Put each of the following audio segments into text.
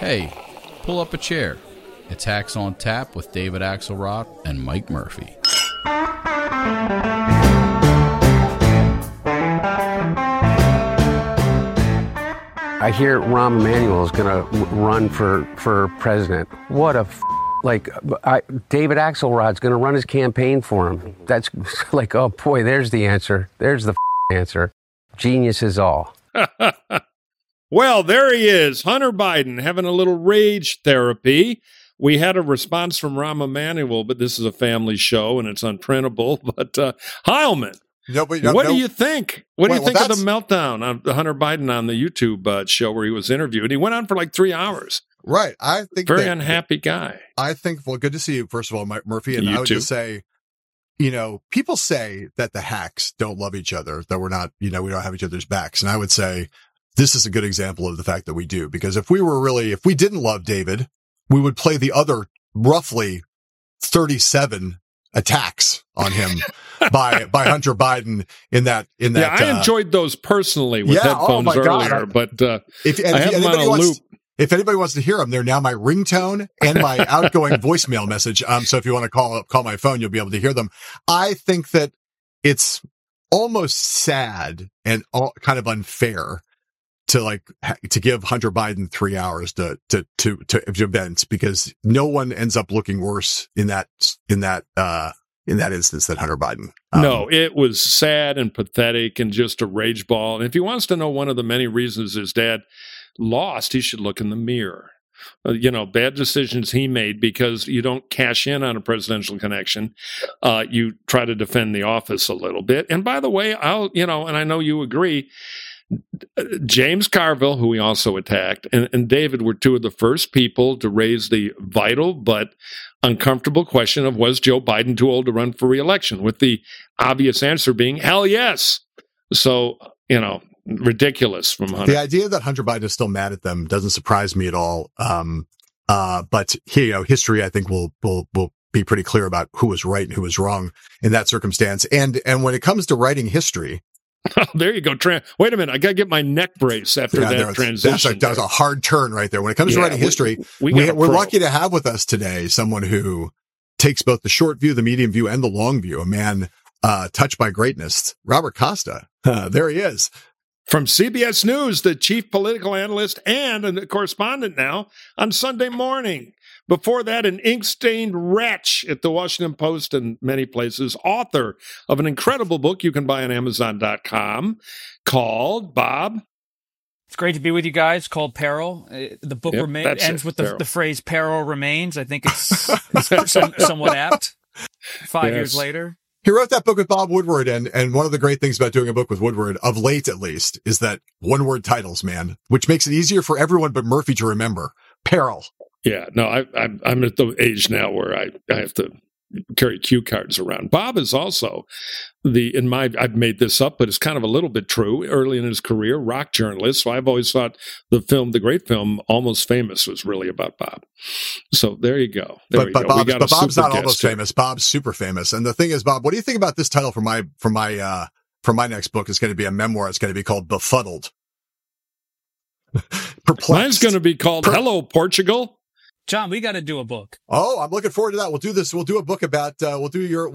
Hey, pull up a chair. It's Hacks on Tap with David Axelrod and Mike Murphy. I hear Rahm Emanuel is going to run for president. What a David Axelrod's going to run his campaign for him. That's like, oh boy, there's the answer. There's the answer. Genius is all. Well, there he is, Hunter Biden, having a little rage therapy. We had a response from Rahm Emanuel, but this is a family show and it's unprintable. But Heilman, what do you think? What do you think of the meltdown of Hunter Biden on the YouTube show where he was interviewed? He went on for like 3 hours. Right. I think very unhappy guy. I think, well, good to see you, first of all, Mike Murphy. And you I would too. just say, people say that the hacks don't love each other, that we're not, we don't have each other's backs. And I would say this is a good example of the fact that we do, because if we didn't love David, we would play the other roughly 37 attacks on him by Hunter Biden in that. Yeah, I enjoyed those personally with headphones earlier, but if I have them on a loop. If anybody wants to hear them, they're now my ringtone and my outgoing voicemail message. So if you want to call my phone, you'll be able to hear them. I think that it's almost sad and kind of unfair to give Hunter Biden 3 hours to events, because no one ends up looking worse in that instance than Hunter Biden. No, it was sad and pathetic and just a rage ball. And if he wants to know one of the many reasons his dad lost, he should look in the mirror. Bad decisions he made because you don't cash in on a presidential connection. You try to defend the office a little bit. And by the way, and I know you agree, James Carville, who he also attacked, and David were two of the first people to raise the vital but uncomfortable question of, was Joe Biden too old to run for re-election? With the obvious answer being, hell yes. So, ridiculous from Hunter. The idea that Hunter Biden is still mad at them doesn't surprise me at all. But history, I think, will be pretty clear about who was right and who was wrong in that circumstance. And when it comes to writing history, oh, there you go. Wait a minute. I got to get my neck brace after that transition. That was a hard turn right there. When it comes to writing history, we're lucky to have with us today someone who takes both the short view, the medium view, and the long view, a man touched by greatness, Robert Costa. There he is. From CBS News, the chief political analyst and a correspondent now on Sunday Morning. Before that, an ink-stained wretch at the Washington Post and many places, author of an incredible book you can buy on Amazon.com called, Bob? It's great to be with you guys, called Peril. The book ends with the phrase, peril remains. I think it's somewhat apt 5 years later. He wrote that book with Bob Woodward, and one of the great things about doing a book with Woodward, of late at least, is that one-word titles, man, which makes it easier for everyone but Murphy to remember. Peril. Yeah, no, I'm at the age now where I have to carry cue cards around. Bob is also I've made this up, but it's kind of a little bit true, early in his career, rock journalist. So I've always thought the great film, Almost Famous, was really about Bob. So there you go. But Bob's not almost famous. Bob's super famous. And the thing is, Bob, what do you think about this title for my next book? It's going to be a memoir. It's going to be called Befuddled. Perplexed. Mine's going to be called Hello, Portugal. John, we got to do a book. Oh, I'm looking forward to that. We'll do this. We'll do a book about, I'll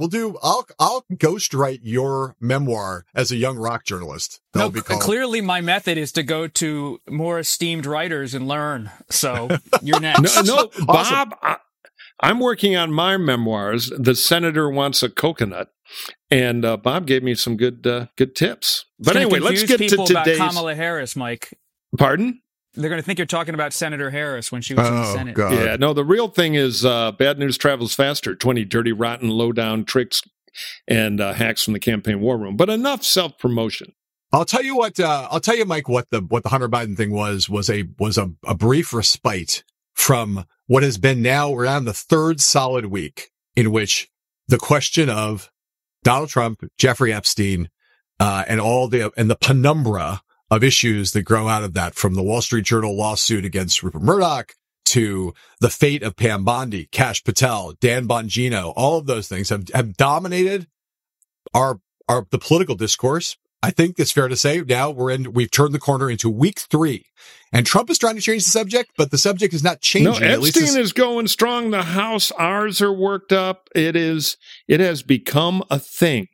ghostwrite your memoir as a young rock journalist. No, clearly my method is to go to more esteemed writers and learn. So you're next. No, awesome. Bob, I'm working on my memoirs. The Senator Wants a Coconut. And Bob gave me some good tips. But anyway, let's get to today's. About Kamala Harris, Mike. Pardon? They're going to think you're talking about Senator Harris when she was in the Senate. God. Yeah, no, the real thing is bad news travels faster. 20 dirty, rotten, low-down tricks and hacks from the campaign war room. But enough self-promotion. I'll tell you, Mike, what the Hunter Biden thing was a brief respite from what has been now around the third solid week in which the question of Donald Trump, Jeffrey Epstein, and the penumbra of issues that grow out of that, from the Wall Street Journal lawsuit against Rupert Murdoch to the fate of Pam Bondi, Kash Patel, Dan Bongino, all of those things have dominated the political discourse I think it's fair to say now we've turned the corner into week 3. And Trump is trying to change the subject, but the subject is not changing. No, Epstein is going strong. The House, ours are worked up. It has become a thing,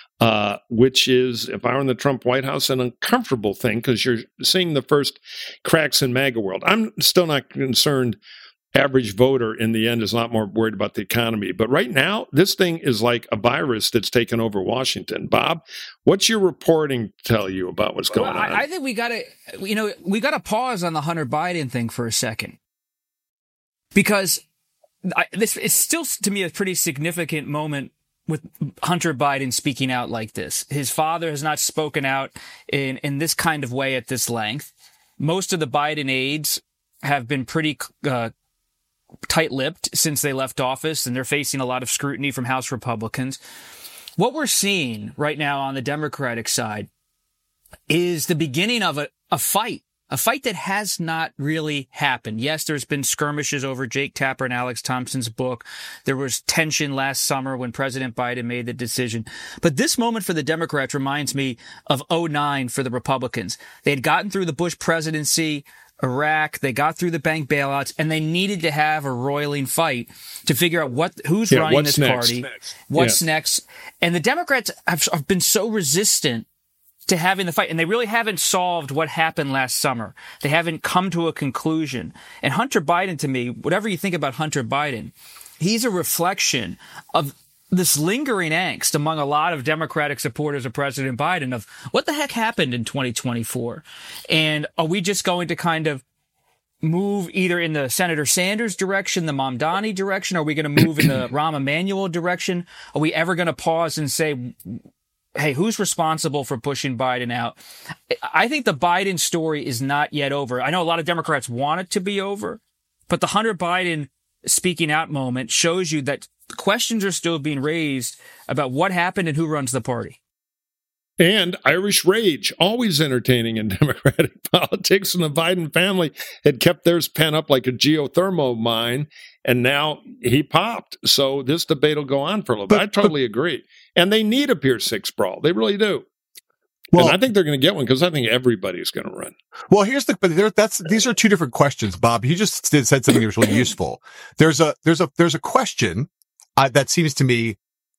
which is, if I were in the Trump White House, an uncomfortable thing because you're seeing the first cracks in MAGA world. I'm still not concerned. Average voter in the end is a lot more worried about the economy. But right now, this thing is like a virus that's taken over Washington. Bob, what's your reporting tell you about what's going on? I think we got to pause on the Hunter Biden thing for a second, because it's still, to me, a pretty significant moment with Hunter Biden speaking out like this. His father has not spoken out in this kind of way at this length. Most of the Biden aides have been pretty tight-lipped since they left office, and they're facing a lot of scrutiny from House Republicans. What we're seeing right now on the Democratic side is the beginning of a fight that has not really happened. Yes, there's been skirmishes over Jake Tapper and Alex Thompson's book. There was tension last summer when President Biden made the decision. But this moment for the Democrats reminds me of 2009 for the Republicans. They had gotten through the Bush presidency, Iraq, they got through the bank bailouts, and they needed to have a roiling fight to figure out who's running this party, what's next. And the Democrats have been so resistant to having the fight, and they really haven't solved what happened last summer. They haven't come to a conclusion. And Hunter Biden, to me, whatever you think about Hunter Biden, he's a reflection of this lingering angst among a lot of Democratic supporters of President Biden of what the heck happened in 2024? And are we just going to kind of move either in the Senator Sanders direction, the Mamdani direction? Are we going to move in the Rahm Emanuel direction? Are we ever going to pause and say, hey, who's responsible for pushing Biden out? I think the Biden story is not yet over. I know a lot of Democrats want it to be over, but the Hunter Biden speaking out moment shows you that questions are still being raised about what happened and who runs the party. And Irish rage, always entertaining in Democratic politics. And the Biden family had kept theirs pent up like a geothermal mine, and now he popped. So this debate will go on for a little bit. I totally agree. And they need a Pier 6 brawl. They really do. Well, and I think they're going to get one because I think everybody's going to run. Well, these are two different questions, Bob. You just said something that was really useful. There's a question that seems to me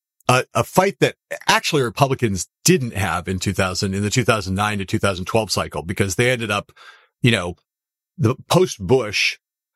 a fight that actually Republicans didn't have in the 2009 to 2012 cycle, because they ended up, the post-Bush,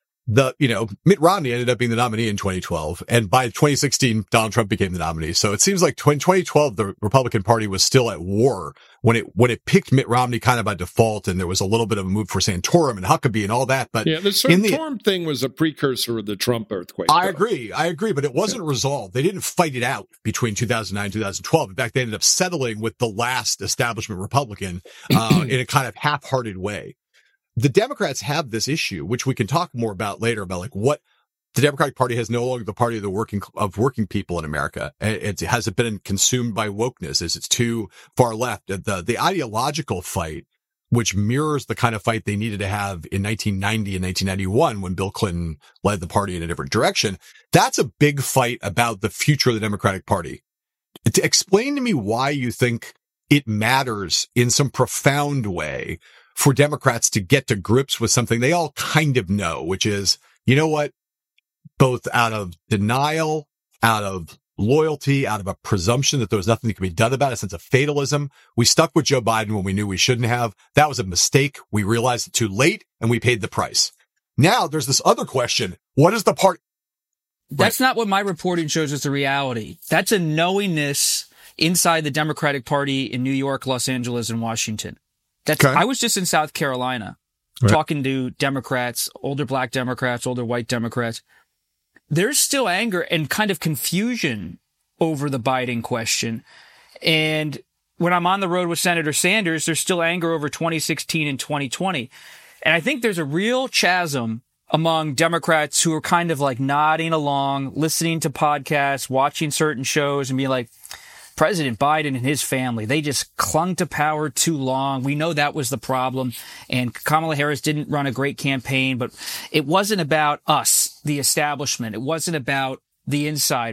Mitt Romney ended up being the nominee in 2012. And by 2016, Donald Trump became the nominee. So it seems like in 2012, the Republican Party was still at war when it picked Mitt Romney kind of by default. And there was a little bit of a move for Santorum and Huckabee and all that. But yeah, the Santorum thing was a precursor of the Trump earthquake. I agree. But it wasn't resolved. They didn't fight it out between 2009 and 2012. In fact, they ended up settling with the last establishment Republican, in a kind of half-hearted way. The Democrats have this issue, which we can talk more about later, about like what the Democratic Party has no longer the party of working people in America. It hasn't been consumed by wokeness. It's too far left. The ideological fight, which mirrors the kind of fight they needed to have in 1990 and 1991 when Bill Clinton led the party in a different direction. That's a big fight about the future of the Democratic Party. Explain to me why you think it matters in some profound way for Democrats to get to grips with something they all kind of know, which is, you know what, both out of denial, out of loyalty, out of a presumption that there was nothing that could be done about it, a sense of fatalism. We stuck with Joe Biden when we knew we shouldn't have. That was a mistake. We realized it too late, and we paid the price. Now there's this other question. What is the part? That's not what my reporting shows as the reality. That's a knowingness inside the Democratic Party in New York, Los Angeles, and Washington. Okay. I was just in South Carolina talking to Democrats, older black Democrats, older white Democrats. There's still anger and kind of confusion over the Biden question. And when I'm on the road with Senator Sanders, there's still anger over 2016 and 2020. And I think there's a real chasm among Democrats who are kind of like nodding along, listening to podcasts, watching certain shows and being like, President Biden and his family, they just clung to power too long. We know that was the problem. And Kamala Harris didn't run a great campaign, but it wasn't about us, the establishment. It wasn't about the insiders.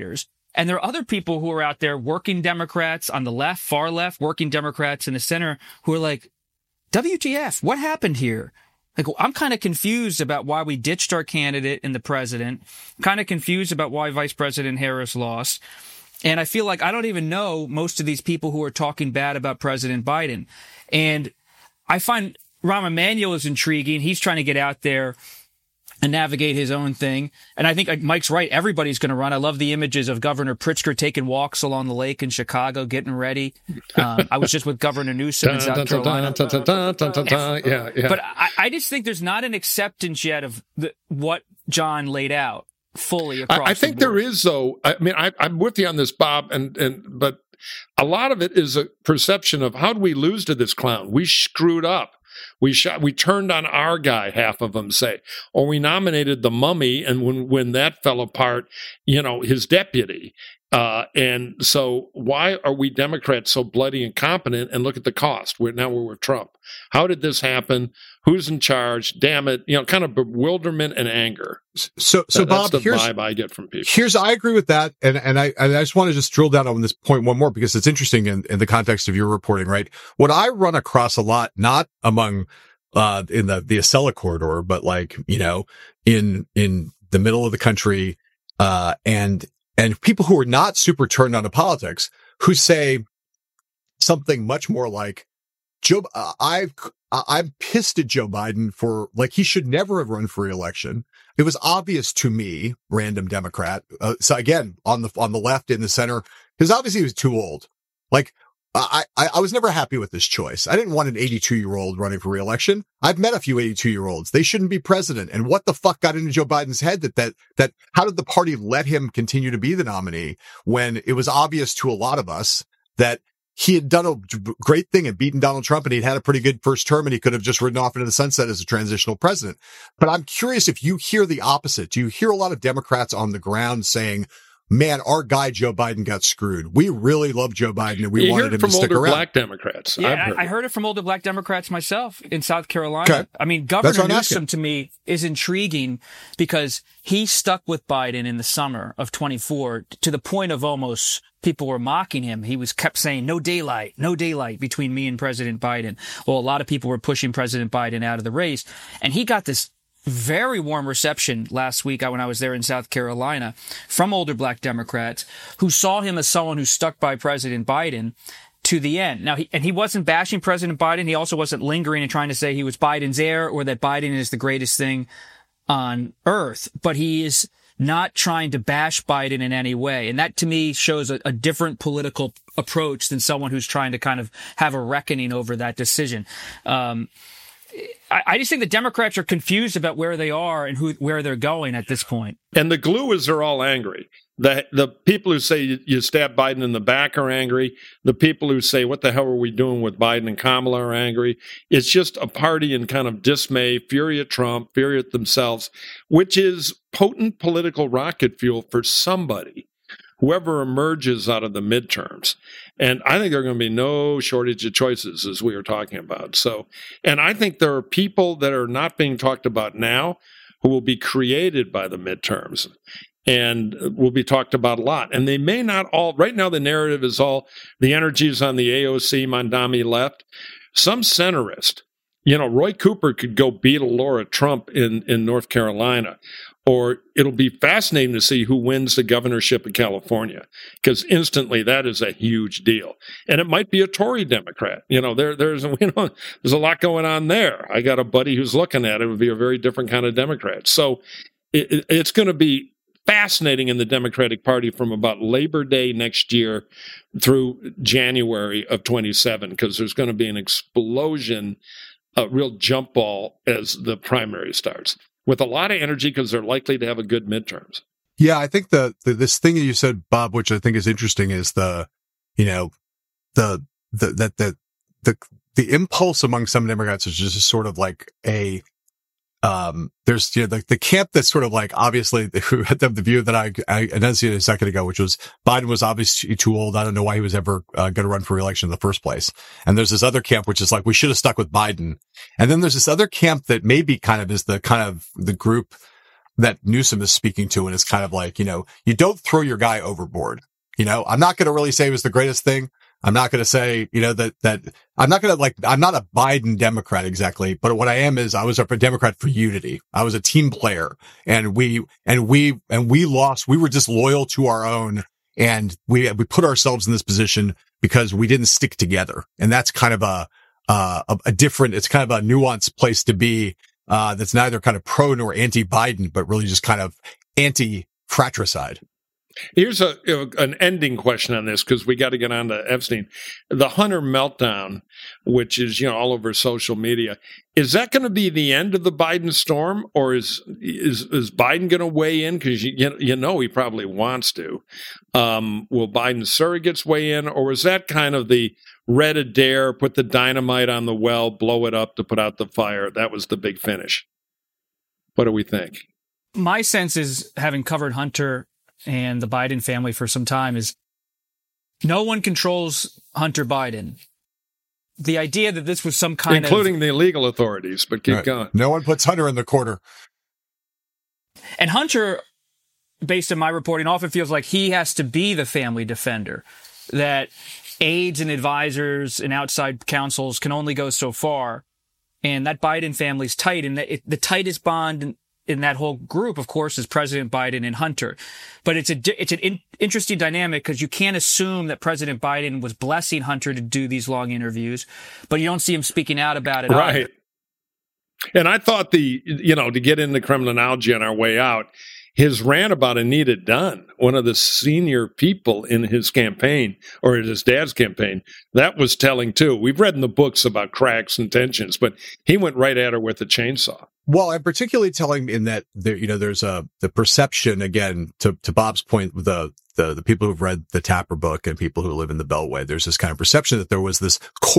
And there are other people who are out there, working Democrats on the left, far left, working Democrats in the center, who are like, WTF, what happened here? Like, I'm kind of confused about why we ditched our candidate in the president, kind of confused about why Vice President Harris lost. And I feel like I don't even know most of these people who are talking bad about President Biden. And I find Rahm Emanuel is intriguing. He's trying to get out there and navigate his own thing. And I think Mike's right. Everybody's going to run. I love the images of Governor Pritzker taking walks along the lake in Chicago, getting ready. I was just with Governor Newsom in South Carolina. Yeah. But I just think there's not an acceptance yet of what John laid out fully across I think the board. there is, though. I mean, I'm with you on this, Bob, but a lot of it is a perception of how did we lose to this clown? We screwed up. We turned on our guy, half of them say, or we nominated the mummy, and when that fell apart, his deputy. And so why are we Democrats so bloody incompetent? And look at the cost. We're with Trump. How did this happen? Who's in charge? Damn it. Kind of bewilderment and anger. So that's Bob, the here's vibe I get from people. I agree with that. And I just want to just drill down on this point one more, because it's interesting in the context of your reporting, right? What I run across a lot, not among, in the Acela corridor, but like, in the middle of the country, and people who are not super turned on to politics, who say something much more like, I'm pissed at Joe Biden for, like, he should never have run for re-election. It was obvious to me, random Democrat. So again, on the left, in the center, because obviously he was too old. Like, I was never happy with this choice. I didn't want an 82-year-old running for re-election. I've met a few 82-year-olds. They shouldn't be president. And what the fuck got into Joe Biden's head that how did the party let him continue to be the nominee when it was obvious to a lot of us that he had done a great thing and beaten Donald Trump, and he'd had a pretty good first term, and he could have just ridden off into the sunset as a transitional president. But I'm curious if you hear the opposite. Do you hear a lot of Democrats on the ground saying, man, our guy Joe Biden got screwed. We really love Joe Biden, and we wanted him to stick around. You heard it from older black Democrats. Yeah, I heard it from older black Democrats myself in South Carolina. Okay. I mean, Governor Newsom to me is intriguing because he stuck with Biden in the summer of 24 to the point of almost people were mocking him. He kept saying, no daylight between me and President Biden. Well, a lot of people were pushing President Biden out of the race, and he got this very warm reception last week when I was there in South Carolina from older black Democrats who saw him as someone who stuck by President Biden to the end. Now, he wasn't bashing President Biden. He also wasn't lingering and trying to say he was Biden's heir or that Biden is the greatest thing on earth, but he is not trying to bash Biden in any way. And that to me shows a different political approach than someone who's trying to kind of have a reckoning over that decision. I just think the Democrats are confused about where they are and where they're going at this point. And the glue is they're all angry. The people who say you stab Biden in the back are angry. The people who say, what the hell are we doing with Biden and Kamala are angry. It's just a party in kind of dismay, fury at Trump, fury at themselves, which is potent political rocket fuel for somebody, whoever emerges out of the midterms. And I think there are going to be no shortage of choices, as we were talking about. So, and I think there are people that are not being talked about now who will be created by the midterms and will be talked about a lot. And they may not all, right now the narrative is all, the energy is on the AOC, Mondami left. Some centrist, Roy Cooper could go beat Laura Trump in North Carolina. Or it'll be fascinating to see who wins the governorship of California, because instantly that is a huge deal. And it might be a Tory Democrat. There's a lot going on there. I got a buddy who's looking at it. It would be a very different kind of Democrat. So it's going to be fascinating in the Democratic Party from about Labor Day next year through January of 27, because there's going to be an explosion, a real jump ball as the primary starts, with a lot of energy because they're likely to have a good midterms. Yeah, I think this thing that you said, Bob, which I think is interesting, is the impulse among some Democrats is just sort of like there's the camp that's sort of like, obviously, who had the view that I enunciated a second ago, which was Biden was obviously too old. I don't know why he was ever going to run for re-election in the first place. And there's this other camp which is like, we should have stuck with Biden. And then there's this other camp that maybe kind of is the group that Newsom is speaking to, and it's kind of like, you don't throw your guy overboard. I'm not going to really say it was the greatest thing. I'm not going to say, that I'm not going to I'm not a Biden Democrat exactly, but what I am is I was a Democrat for unity. I was a team player, and we lost. We were disloyal to our own, and we put ourselves in this position because we didn't stick together. And that's kind of a different, it's kind of a nuanced place to be, that's neither kind of pro nor anti-Biden, but really just kind of anti-fratricide. Here's an ending question on this, because we got to get on to Epstein. The Hunter meltdown, which is all over social media, is that going to be the end of the Biden storm, or is Biden going to weigh in? Because he probably wants to. Will Biden surrogates weigh in, or is that kind of the Red Adair, put the dynamite on the well, blow it up to put out the fire? That was the big finish. What do we think? My sense is, having covered Hunter and the Biden family for some time, is no one controls Hunter Biden. The idea that this was some kind including the legal authorities, but keep going. No one puts Hunter in the corner. And Hunter, based on my reporting, often feels like he has to be the family defender, that aides and advisors and outside counsels can only go so far. And that Biden family's tight, and the tightest bond in that whole group, of course, is President Biden and Hunter. But it's an interesting dynamic, because you can't assume that President Biden was blessing Hunter to do these long interviews, but you don't see him speaking out about it. Right. Either. And I thought to get into criminology on our way out, his rant about Anita Dunn, one of the senior people in his campaign, or in his dad's campaign, that was telling too. We've read in the books about cracks and tensions, but he went right at her with a chainsaw. Well, and particularly telling in that there's the perception, again, to Bob's point, the people who've read the Tapper book and people who live in the Beltway, there's this kind of perception that there was this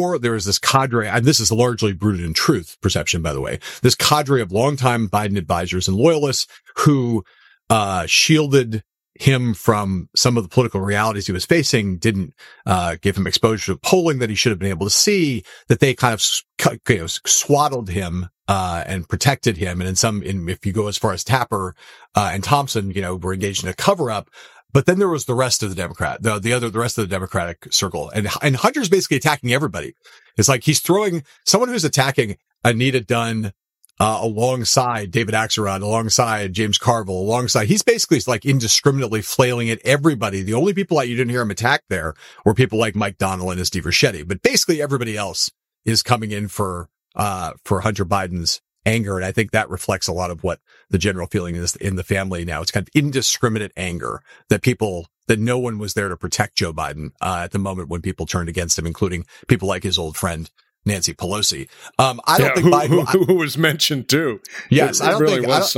cadre, and this is largely rooted in truth perception, by the way, this cadre of longtime Biden advisors and loyalists who shielded him from some of the political realities he was facing, didn't give him exposure to polling that he should have been able to see, that they kind of swaddled him and protected him. And if you go as far as Tapper and Thompson, were engaged in a cover up. But then there was the rest of the the rest of the Democratic circle, and Hunter's basically attacking everybody. It's like he's throwing someone who's attacking Anita Dunn alongside David Axelrod, alongside James Carville, alongside, he's basically like indiscriminately flailing at everybody. The only people that you didn't hear him attack there were people like Mike Donnelly and Steve Ricchetti, but basically everybody else is coming in for Hunter Biden's anger. And I think that reflects a lot of what the general feeling is in the family now. It's kind of indiscriminate anger that no one was there to protect Joe Biden at the moment when people turned against him, including people like his old friend Nancy Pelosi. I don't think Biden, who was mentioned too. Yes, I don't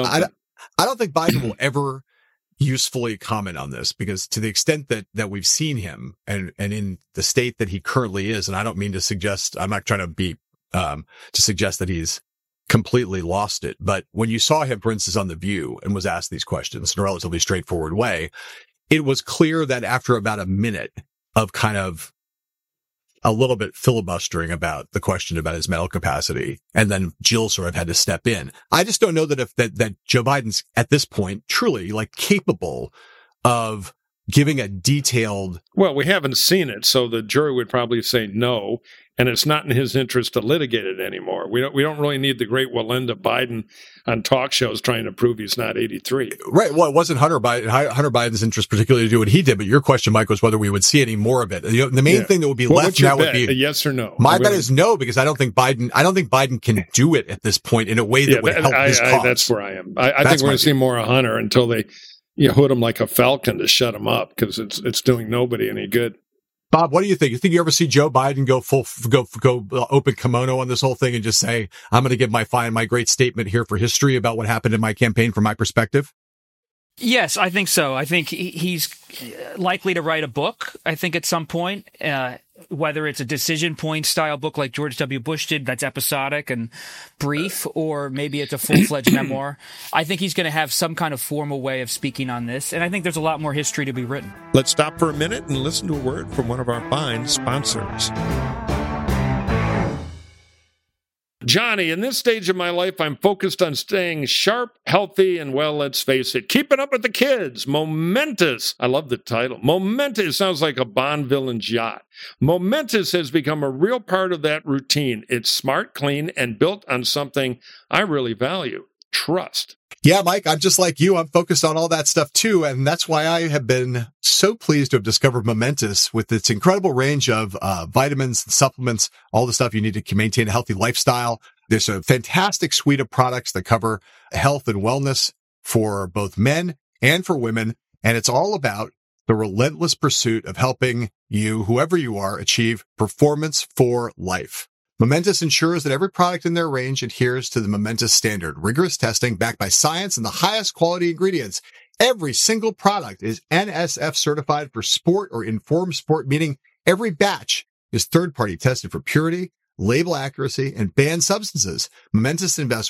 think Biden will ever usefully comment on this, because to the extent that we've seen him and in the state that he currently is, and I don't mean to suggest, I'm not trying to be to suggest that he's completely lost it, but when you saw him, for instance, on The View and was asked these questions in a relatively straightforward way, it was clear that after about a minute of kind of a little bit filibustering about the question about his mental capacity, and then Jill sort of had to step in. I just don't know that Joe Biden's at this point truly capable of giving a detailed. Well, we haven't seen it, so the jury would probably say no, and it's not in his interest to litigate it anymore. We don't really need the great Walinda Biden on talk shows trying to prove he's not 83. Right. Well, it wasn't Hunter Biden's interest particularly to do what he did, but your question, Mike, was whether we would see any more of it. The main thing that would be left now would be a yes or no. My bet is no, because I don't think Biden can do it at this point in a way that would help his cause. That's where I am. I think we're going to see more of Hunter until they hood him like a falcon to shut him up, because it's doing nobody any good. Bob, what do you think? You think you ever see Joe Biden go open kimono on this whole thing and just say, I'm going to give my great statement here for history about what happened in my campaign from my perspective? Yes, I think so. I think he's likely to write a book, I think, at some point, whether it's a decision point style book like George W. Bush did, that's episodic and brief, or maybe it's a full-fledged memoir. I think he's going to have some kind of formal way of speaking on this, and I think there's a lot more history to be written. Let's stop for a minute and listen to a word from one of our fine sponsors. Johnny, in this stage of my life, I'm focused on staying sharp, healthy, and, well, let's face it, keeping up with the kids. Momentous. I love the title. Momentous sounds like a Bond villain's yacht. Momentous has become a real part of that routine. It's smart, clean, and built on something I really value: trust. Yeah, Mike, I'm just like you. I'm focused on all that stuff too. And that's why I have been so pleased to have discovered Momentous with its incredible range of vitamins and supplements, all the stuff you need to maintain a healthy lifestyle. There's a fantastic suite of products that cover health and wellness for both men and for women. And it's all about the relentless pursuit of helping you, whoever you are, achieve performance for life. Momentous ensures that every product in their range adheres to the Momentous standard. Rigorous testing backed by science and the highest quality ingredients. Every single product is NSF certified for sport or informed sport, meaning every batch is third-party tested for purity, label accuracy, and banned substances. Momentous invests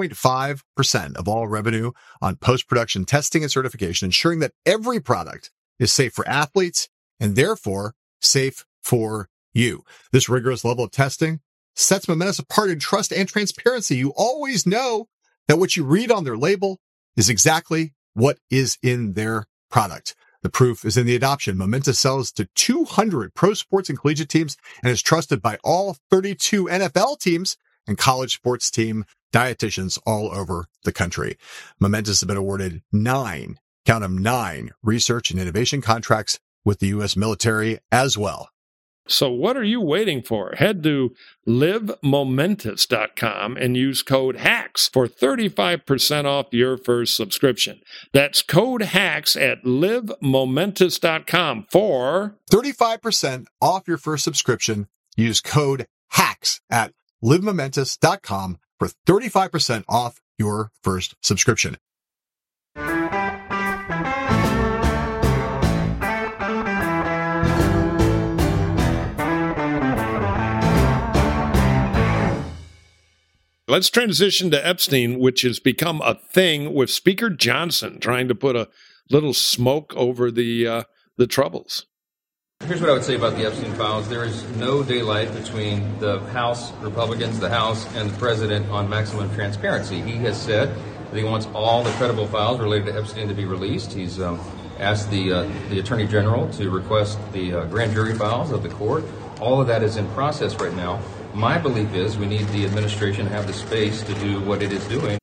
1.5% of all revenue on post-production testing and certification, ensuring that every product is safe for athletes and therefore safe for you. This rigorous level of testing sets Momentous apart in trust and transparency. You always know that what you read on their label is exactly what is in their product. The proof is in the adoption. Momentous sells to 200 pro sports and collegiate teams and is trusted by all 32 NFL teams and college sports team dietitians all over the country. Momentous has been awarded 9 research and innovation contracts with the U.S. military as well. So what are you waiting for? Head to livemomentous.com and use code HACKS for 35% off your first subscription. That's code HACKS at livemomentous.com for 35% off your first subscription. Use code HACKS at livemomentous.com for 35% off your first subscription. Let's transition to Epstein, which has become a thing with Speaker Johnson trying to put a little smoke over the troubles. Here's what I would say about the Epstein files. There is no daylight between the House Republicans, the House, and the President on maximum transparency. He has said that he wants all the credible files related to Epstein to be released. He's asked the Attorney General to request the grand jury files of the court. All of that is in process right now. My belief is we need the administration to have the space to do what it is doing.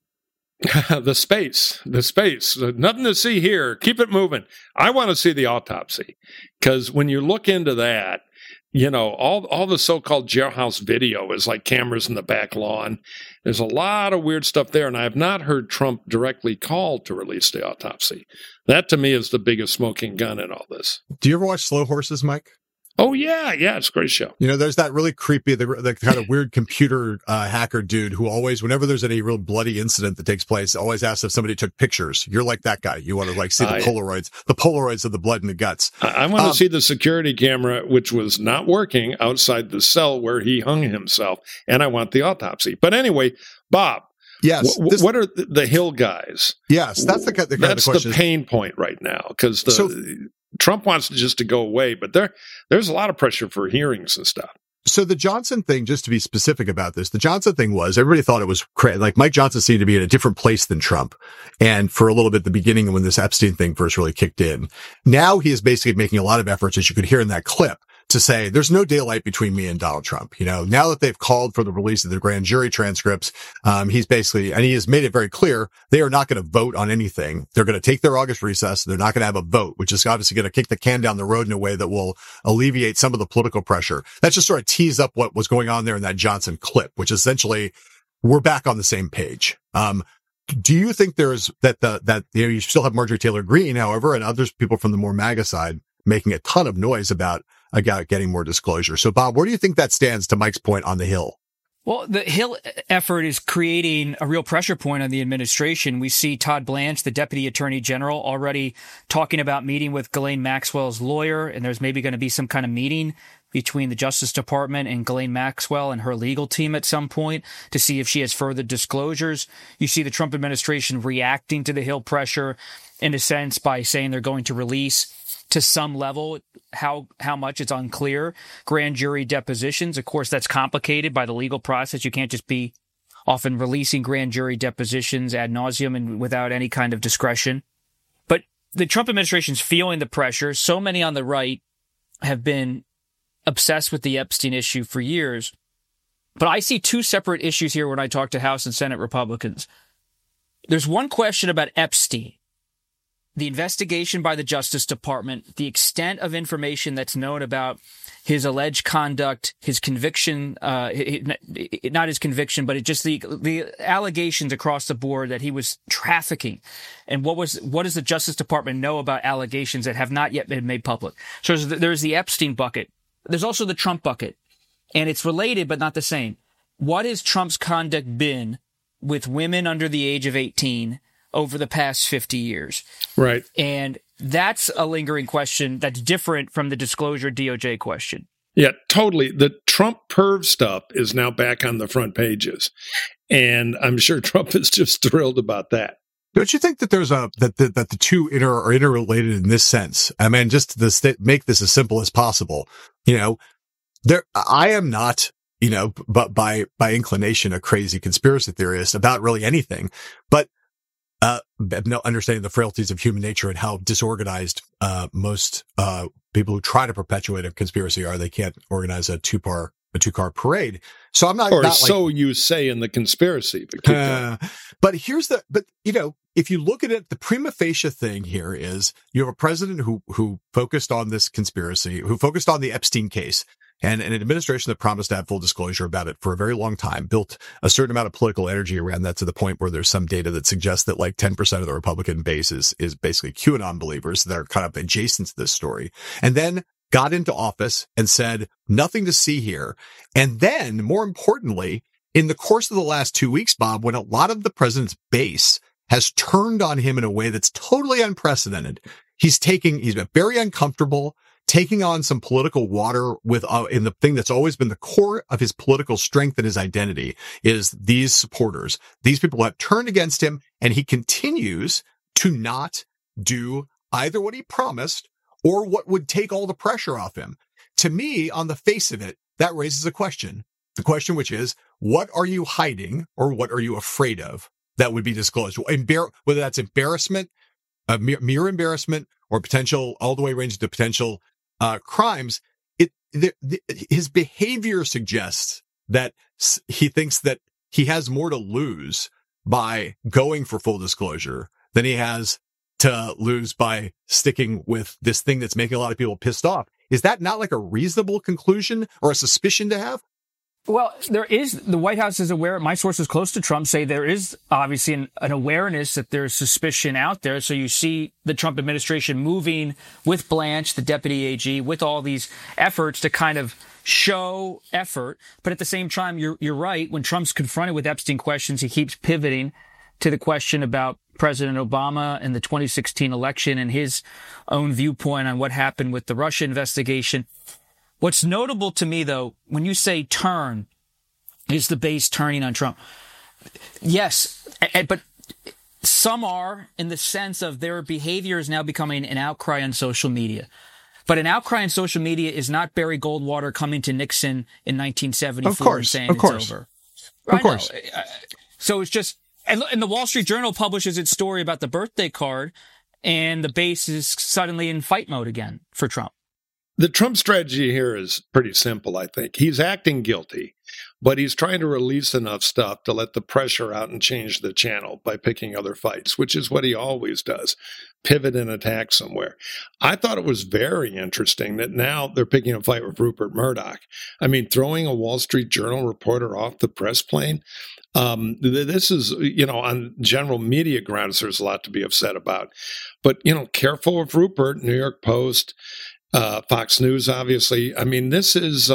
The space. Nothing to see here. Keep it moving. I want to see the autopsy, because when you look into that, you know, all the so-called jailhouse video is like cameras in the back lawn. There's a lot of weird stuff there, and I have not heard Trump directly called to release the autopsy. That, to me, is the biggest smoking gun in all this. Do you ever watch Slow Horses, Mike? Oh, yeah, it's a great show. You know, there's that really creepy, the kind of weird computer hacker dude who always, whenever there's any real bloody incident that takes place, always asks if somebody took pictures. You're like that guy. You want to see the Polaroids of the blood and the guts. I want to see the security camera, which was not working outside the cell where he hung himself, and I want the autopsy. But anyway, Bob. Yes. What are the Hill guys? Yes, that's the kind of question. That's the pain point right now, because Trump wants just to go away, but there's a lot of pressure for hearings and stuff. So the Johnson thing, just to be specific about this, the Johnson thing was, everybody thought it was crazy. Like Mike Johnson seemed to be in a different place than Trump. And for a little bit at the beginning when this Epstein thing first really kicked in, now he is basically making a lot of efforts, as you could hear in that clip, to say there's no daylight between me and Donald Trump. You know, now that they've called for the release of the grand jury transcripts, he's basically, and he has made it very clear, they are not going to vote on anything. They're going to take their August recess. They're not going to have a vote, which is obviously going to kick the can down the road in a way that will alleviate some of the political pressure. That just sort of tees up what was going on there in that Johnson clip, which essentially we're back on the same page. Do you think there's that you still have Marjorie Taylor Greene, however, and others, people from the more MAGA side, making a ton of noise about getting more disclosure. So, Bob, where do you think that stands to Mike's point on the Hill? Well, the Hill effort is creating a real pressure point on the administration. We see Todd Blanche, the Deputy Attorney General, already talking about meeting with Ghislaine Maxwell's lawyer, and there's maybe going to be some kind of meeting between the Justice Department and Ghislaine Maxwell and her legal team at some point to see if she has further disclosures. You see the Trump administration reacting to the Hill pressure in a sense by saying they're going to release to some level. How much, it's unclear. Grand jury depositions, of course, that's complicated by the legal process. You can't just be often releasing grand jury depositions ad nauseum and without any kind of discretion. But the Trump administration's feeling the pressure. So many on the right have been obsessed with the Epstein issue for years. But I see two separate issues here when I talk to House and Senate Republicans. There's one question about Epstein, the investigation by the Justice Department, the extent of information that's known about his alleged conduct, his conviction, not his conviction, but just the allegations across the board that he was trafficking. And what does the Justice Department know about allegations that have not yet been made public? So there's the Epstein bucket. There's also the Trump bucket. And it's related, but not the same. What has Trump's conduct been with women under the age of 18 over the past 50 years? Right. And that's a lingering question that's different from the disclosure DOJ question. Yeah, totally. The Trump perv stuff is now back on the front pages. And I'm sure Trump is just thrilled about that. Don't you think that there's that the two are interrelated in this sense? I mean, just to make this as simple as possible, I am not, but by inclination, a crazy conspiracy theorist about really anything, but no understanding the frailties of human nature and how disorganized most people who try to perpetuate a conspiracy are. They can't organize a two-car parade. So I'm not, or not so you say in the conspiracy. But if you look at it, the prima facie thing here is you have a president who focused on this conspiracy, who focused on the Epstein case, and an administration that promised to have full disclosure about it for a very long time, built a certain amount of political energy around that to the point where there's some data that suggests that like 10% of the Republican base is basically QAnon believers that are kind of adjacent to this story. And then got into office and said, nothing to see here. And then, more importantly, in the course of the last 2 weeks, Bob, when a lot of the president's base has turned on him in a way that's totally unprecedented, he's been very uncomfortable, taking on some political water with in the thing that's always been the core of his political strength and his identity is these supporters. These people have turned against him, and he continues to not do either what he promised or what would take all the pressure off him. To me, on the face of it, that raises a question. The question which is, what are you hiding or what are you afraid of that would be disclosed? Whether that's embarrassment, mere embarrassment, or potential, all the way ranging to potential crimes, his behavior suggests that he thinks that he has more to lose by going for full disclosure than he has to lose by sticking with this thing that's making a lot of people pissed off. Is that not like a reasonable conclusion or a suspicion to have? Well, the White House is aware. My sources close to Trump say there is obviously an awareness that there's suspicion out there. So you see the Trump administration moving with Blanche, the deputy AG, with all these efforts to kind of show effort. But at the same time, you're right. When Trump's confronted with Epstein questions, he keeps pivoting to the question about President Obama and the 2016 election and his own viewpoint on what happened with the Russia investigation. What's notable to me, though, when you say turn, is the base turning on Trump. Yes, but some are in the sense of their behavior is now becoming an outcry on social media. But an outcry on social media is not Barry Goldwater coming to Nixon in 1974 and saying it's over. Of course. So it's just, and the Wall Street Journal publishes its story about the birthday card, and the base is suddenly in fight mode again for Trump. The Trump strategy here is pretty simple, I think. He's acting guilty, but he's trying to release enough stuff to let the pressure out and change the channel by picking other fights, which is what he always does, pivot and attack somewhere. I thought it was very interesting that now they're picking a fight with Rupert Murdoch. I mean, throwing a Wall Street Journal reporter off the press plane. This is, on general media grounds, there's a lot to be upset about. But, careful of Rupert, New York Post, Fox News, obviously. I mean, this is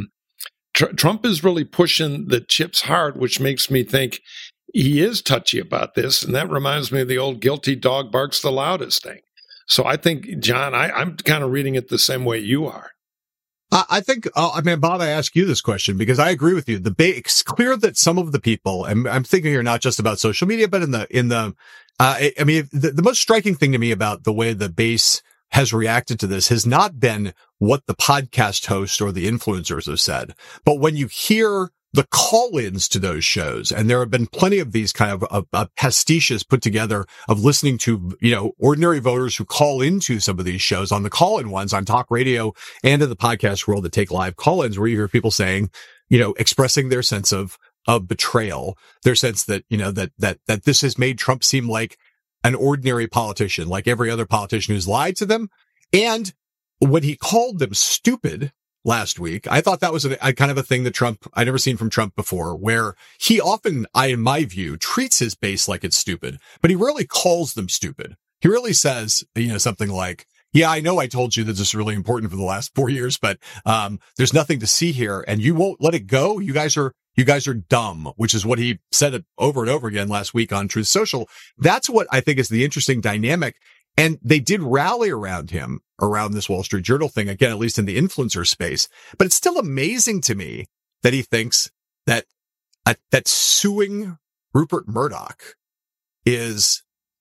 Trump is really pushing the chips hard, which makes me think he is touchy about this. And that reminds me of the old guilty dog barks the loudest thing. So I think, John, I'm kind of reading it the same way you are. I think, Bob, I ask you this question because I agree with you. It's clear that some of the people, and I'm thinking here not just about social media, but the most striking thing to me about the way the base has reacted to this has not been what the podcast host or the influencers have said. But when you hear the call-ins to those shows, and there have been plenty of these kind of pastiches put together of listening to, ordinary voters who call into some of these shows on the call-in ones on talk radio and in the podcast world that take live call-ins, where you hear people saying, expressing their sense of betrayal, their sense that, that this has made Trump seem like an ordinary politician, like every other politician who's lied to them. And when he called them stupid last week, I thought that was a kind of a thing that I'd never seen from Trump before, where he often, in my view, treats his base like it's stupid, but he rarely calls them stupid. He really says, something like, yeah, I know I told you that this is really important for the last 4 years, but, there's nothing to see here and you won't let it go. You guys are dumb, which is what he said over and over again last week on Truth Social. That's what I think is the interesting dynamic. And they did rally around him around this Wall Street Journal thing, again, at least in the influencer space. But it's still amazing to me that he thinks that suing Rupert Murdoch is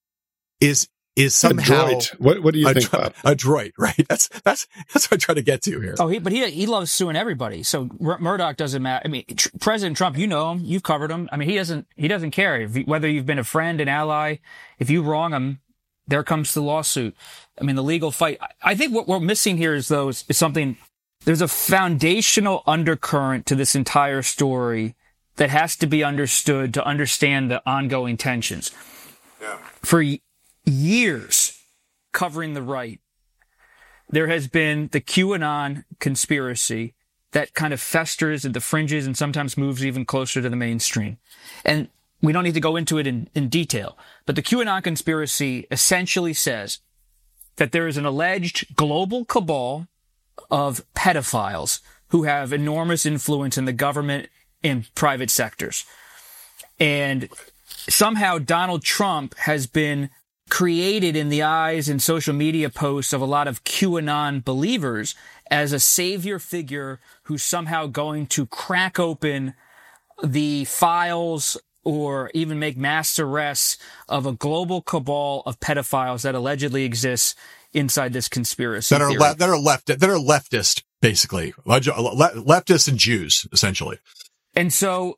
somehow a droid. What do you think, Bob? A droid, right? That's what I'm trying to get to here. Oh, but he loves suing everybody. So Murdoch doesn't matter. I mean, President Trump, you know him, you've covered him. I mean, he doesn't care whether you've been a friend, an ally. If you wrong him, there comes the lawsuit. I mean, the legal fight. I think what we're missing here is something. There's a foundational undercurrent to this entire story that has to be understood to understand the ongoing tensions. Yeah. For years, covering the right, there has been the QAnon conspiracy that kind of festers at the fringes and sometimes moves even closer to the mainstream. And we don't need to go into it in detail, but the QAnon conspiracy essentially says that there is an alleged global cabal of pedophiles who have enormous influence in the government and private sectors. And somehow Donald Trump has been created in the eyes and social media posts of a lot of QAnon believers as a savior figure who's somehow going to crack open the files or even make mass arrests of a global cabal of pedophiles that allegedly exists inside this conspiracy that are leftist, basically leftists and Jews, essentially. And so,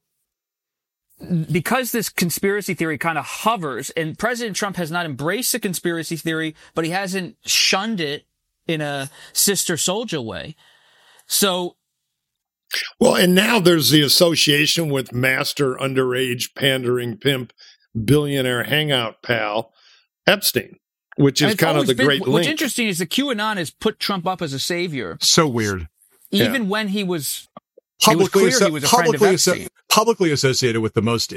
because this conspiracy theory kind of hovers, and President Trump has not embraced the conspiracy theory, but he hasn't shunned it in a Sister Souljah way. So. Well, and now there's the association with master underage pandering pimp billionaire hangout pal Epstein, which is kind of the great link. What's interesting is the QAnon has put Trump up as a savior. So weird. Even when he was publicly associated with the most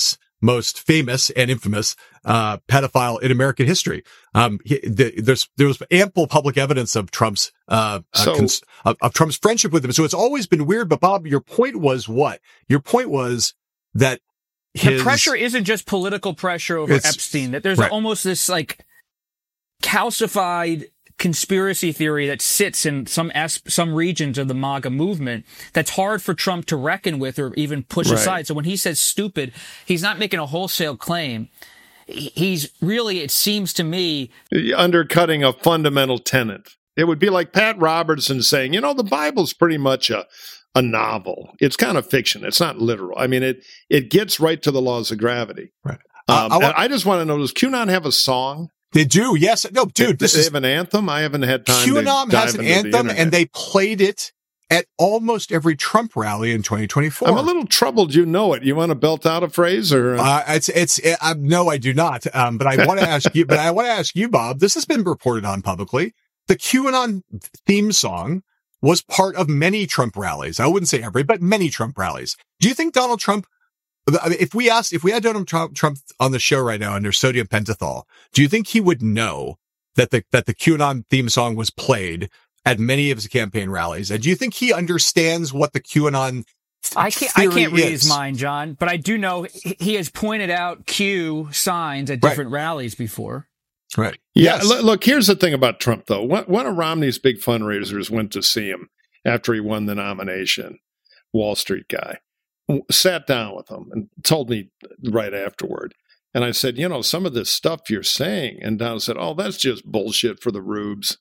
famous and infamous pedophile in American history. There was ample public evidence of Trump's Trump's friendship with him. So it's always been weird. But Bob, your point was what? Your point was that the pressure isn't just political pressure over Epstein. That there's almost this like calcified conspiracy theory that sits in some regions of the MAGA movement that's hard for Trump to reckon with or even push aside. So when he says stupid, he's not making a wholesale claim. He's really, it seems to me, undercutting a fundamental tenet. It would be like Pat Robertson saying, the Bible's pretty much a novel. It's kind of fiction. It's not literal. I mean, it gets right to the laws of gravity. Right. I just want to know, does QAnon have a song? They do, yes. No, dude. They have an anthem? I haven't had time QAnon has an anthem, and they played it at almost every Trump rally in 2024. I'm a little troubled you know it. You want to belt out a phrase? Or no, I do not. But I want to ask you, Bob, this has been reported on publicly. The QAnon theme song was part of many Trump rallies. I wouldn't say every, but many Trump rallies. Do you think Donald Trump, if we had Donald Trump on the show right now under sodium pentothal, do you think he would know that the QAnon theme song was played at many of his campaign rallies? And do you think he understands what the QAnon I can't read his mind, John, but I do know he has pointed out Q signs at different rallies before. Right. Yeah. Yes. Look, here's the thing about Trump, though. One of Romney's big fundraisers went to see him after he won the nomination. Wall Street guy sat down with him and told me right afterward. And I said, some of this stuff you're saying. And Don said, oh, that's just bullshit for the rubes.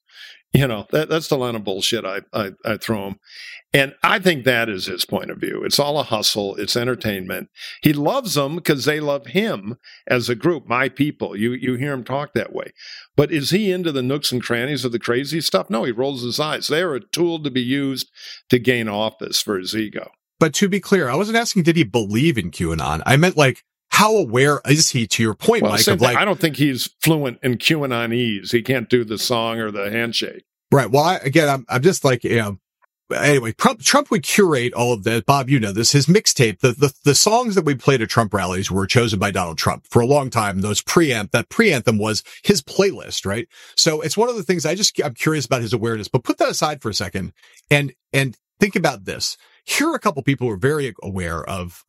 That's the line of bullshit I throw him. And I think that is his point of view. It's all a hustle. It's entertainment. He loves them because they love him as a group, my people. You hear him talk that way. But is he into the nooks and crannies of the crazy stuff? No, he rolls his eyes. They are a tool to be used to gain office for his ego. But to be clear, I wasn't asking, did he believe in QAnon? I meant, like, how aware is he, to your point, Mike, of like... I don't think he's fluent in QAnonese. He can't do the song or the handshake. Right. Well, I'm just like, anyway, Trump would curate all of that. Bob, you know this. His mixtape, the songs that we played at Trump rallies were chosen by Donald Trump for a long time. That preanthem was his playlist, right? So it's one of the things I'm curious about his awareness. But put that aside for a second and think about this. Here are a couple people who are very aware of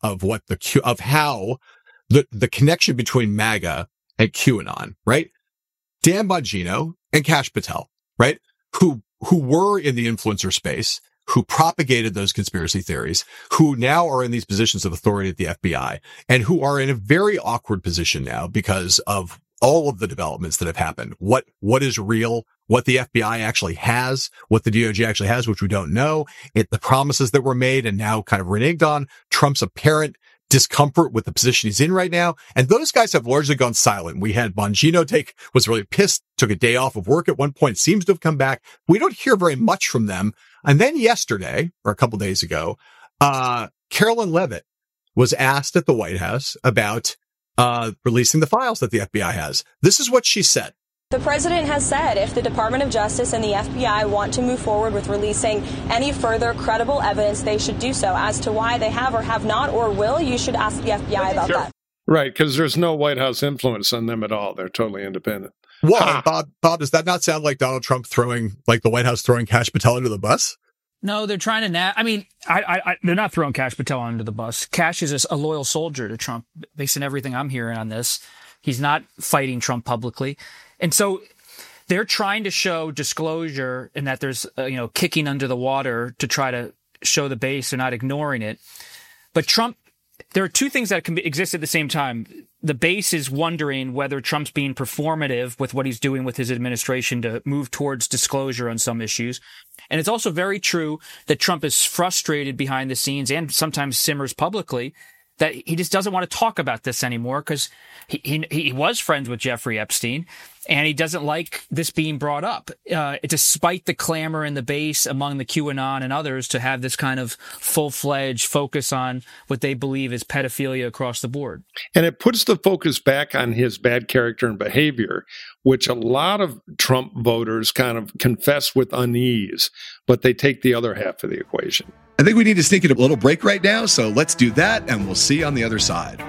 how the connection between MAGA and QAnon, right? Dan Bongino and Kash Patel, right? Who were in the influencer space, who propagated those conspiracy theories, who now are in these positions of authority at the FBI, and who are in a very awkward position now because of all of the developments that have happened. What is real, what the FBI actually has, what the DOJ actually has, which we don't know, the promises that were made and now kind of reneged on, Trump's apparent discomfort with the position he's in right now. And those guys have largely gone silent. We had Bongino was really pissed, took a day off of work at one point, seems to have come back. We don't hear very much from them. And then yesterday, or a couple days ago, Carolyn Leavitt was asked at the White House about releasing the files that the FBI has. This is what she said. The president has said if the Department of Justice and the FBI want to move forward with releasing any further credible evidence, they should do so. As to why they have or have not or will, you should ask the FBI about that. Right, because there's no White House influence on them at all. They're totally independent. Well, Bob, does that not sound like Donald Trump the White House throwing Kash Patel under the bus? No, they're trying to they're not throwing Kash Patel under the bus. Kash is a loyal soldier to Trump, based on everything I'm hearing on this. He's not fighting Trump publicly. And so they're trying to show disclosure and that there's, kicking under the water to try to show the base. They're not ignoring it. But Trump, there are two things that can exist at the same time. The base is wondering whether Trump's being performative with what he's doing with his administration to move towards disclosure on some issues. And it's also very true that Trump is frustrated behind the scenes and sometimes simmers publicly that he just doesn't want to talk about this anymore because he was friends with Jeffrey Epstein, and he doesn't like this being brought up, despite the clamor in the base among the QAnon and others to have this kind of full-fledged focus on what they believe is pedophilia across the board. And it puts the focus back on his bad character and behavior, which a lot of Trump voters kind of confess with unease, but they take the other half of the equation. I think we need to sneak in a little break right now, so let's do that, and we'll see you on the other side.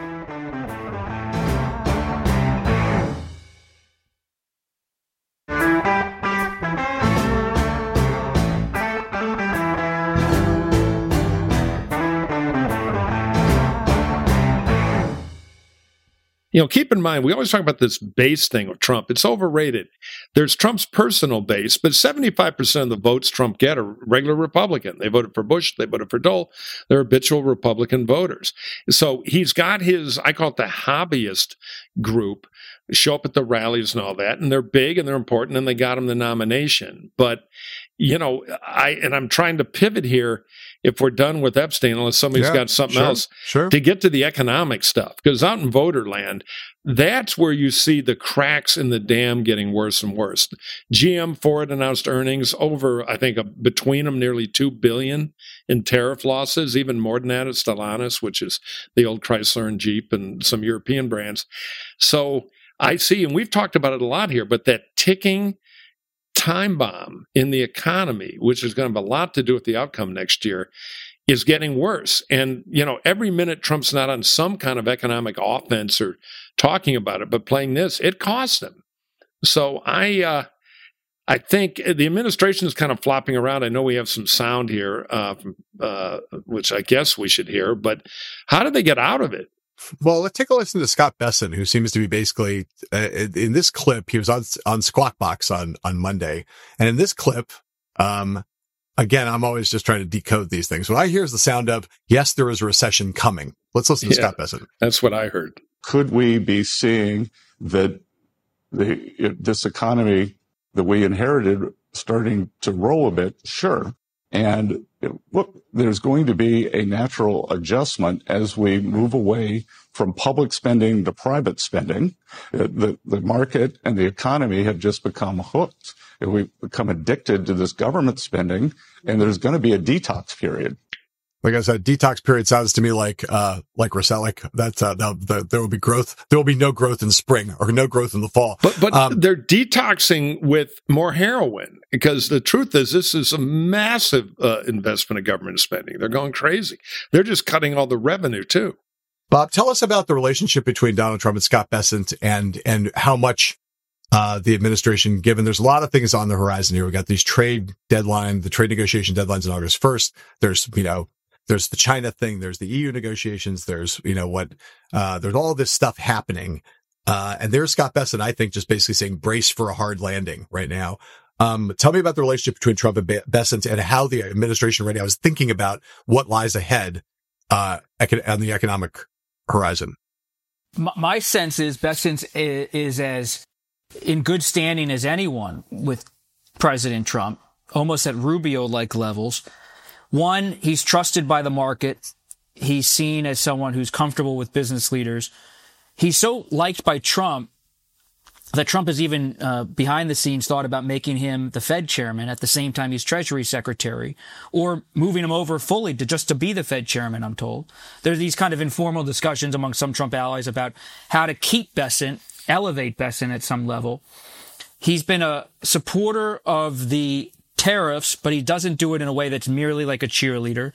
Keep in mind, we always talk about this base thing of Trump. It's overrated. There's Trump's personal base, but 75% of the votes Trump get are regular Republican. They voted for Bush. They voted for Dole. They're habitual Republican voters. So he's got I call it the hobbyist group, show up at the rallies and all that, and they're big and they're important, and they got him the nomination. But, I'm trying to pivot here if we're done with Epstein, unless somebody's got something else, to get to the economic stuff. Because out in voter land, that's where you see the cracks in the dam getting worse and worse. GM, Ford announced earnings over, I think, between them nearly $2 billion in tariff losses, even more than that at Stellantis, which is the old Chrysler and Jeep and some European brands. So I see, and we've talked about it a lot here, but that ticking time bomb in the economy, which is going to have a lot to do with the outcome next year, is getting worse. And, every minute Trump's not on some kind of economic offense or talking about it, but playing this, it costs him. So I think the administration is kind of flopping around. I know we have some sound here, which I guess we should hear, but how do they get out of it? Well, let's take a listen to Scott Besson, who seems to be basically, in this clip, he was on Squawk Box on Monday. And in this clip, again, I'm always just trying to decode these things. What I hear is the sound of, yes, there is a recession coming. Let's listen to Scott Besson. That's what I heard. Could we be seeing that this economy that we inherited starting to roll a bit, sure. And look, there's going to be a natural adjustment as we move away from public spending to private spending. The market and the economy have just become hooked. We've become addicted to this government spending, and there's going to be a detox period. Like I said, detox period sounds to me like Rousseau, like that's, there will be growth. There will be no growth in spring or no growth in the fall. But they're detoxing with more heroin, because the truth is this is a massive investment of government spending. They're going crazy. They're just cutting all the revenue too. Bob, tell us about the relationship between Donald Trump and Scott Bessent and how much the administration, given there's a lot of things on the horizon here. We got these the trade negotiation deadlines on August 1st. There's the China thing. There's the EU negotiations. There's all this stuff happening. And there's Scott Bessent, I think, just basically saying brace for a hard landing right now. Tell me about the relationship between Trump and Bessent and how the administration right now is thinking about what lies ahead, on the economic horizon. My sense is Bessent is as in good standing as anyone with President Trump, almost at Rubio-like levels. One, he's trusted by the market. He's seen as someone who's comfortable with business leaders. He's so liked by Trump that Trump has even behind the scenes thought about making him the Fed chairman at the same time he's Treasury Secretary, or moving him over fully to be the Fed chairman, I'm told. There are these kind of informal discussions among some Trump allies about how to keep Bessent, elevate Bessent at some level. He's been a supporter of the tariffs, but he doesn't do it in a way that's merely like a cheerleader.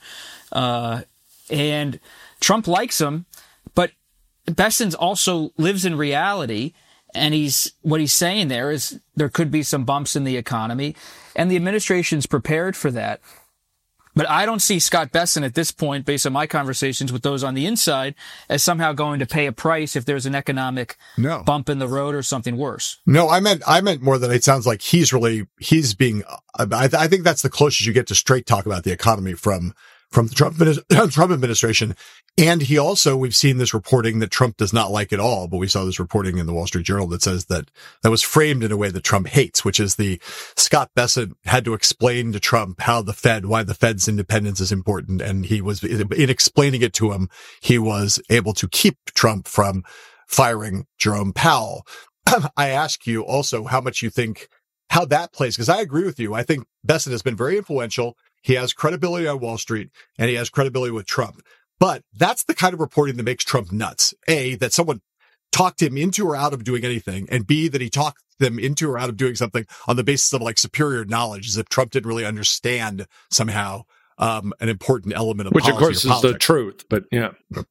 And Trump likes him, but Bessent also lives in reality. And what he's saying there is there could be some bumps in the economy, and the administration's prepared for that. But I don't see Scott Bessent at this point, based on my conversations with those on the inside, as somehow going to pay a price if there's an economic bump in the road or something worse. No, I meant more than it sounds like he's being, I think that's the closest you get to straight talk about the economy from the Trump administration. And he also, we've seen this reporting that Trump does not like at all, but we saw this reporting in the Wall Street Journal that says that was framed in a way that Trump hates, which is Scott Bessent had to explain to Trump why the Fed's independence is important. And in explaining it to him, he was able to keep Trump from firing Jerome Powell. I ask you also how much you think how that plays, because I agree with you. I think Bessent has been very influential. He has credibility on Wall Street, and he has credibility with Trump. But that's the kind of reporting that makes Trump nuts. A, that someone talked him into or out of doing anything, and B, that he talked them into or out of doing something on the basis of like superior knowledge, as if Trump didn't really understand somehow an important element of which, policy, of course, is the truth. But yeah.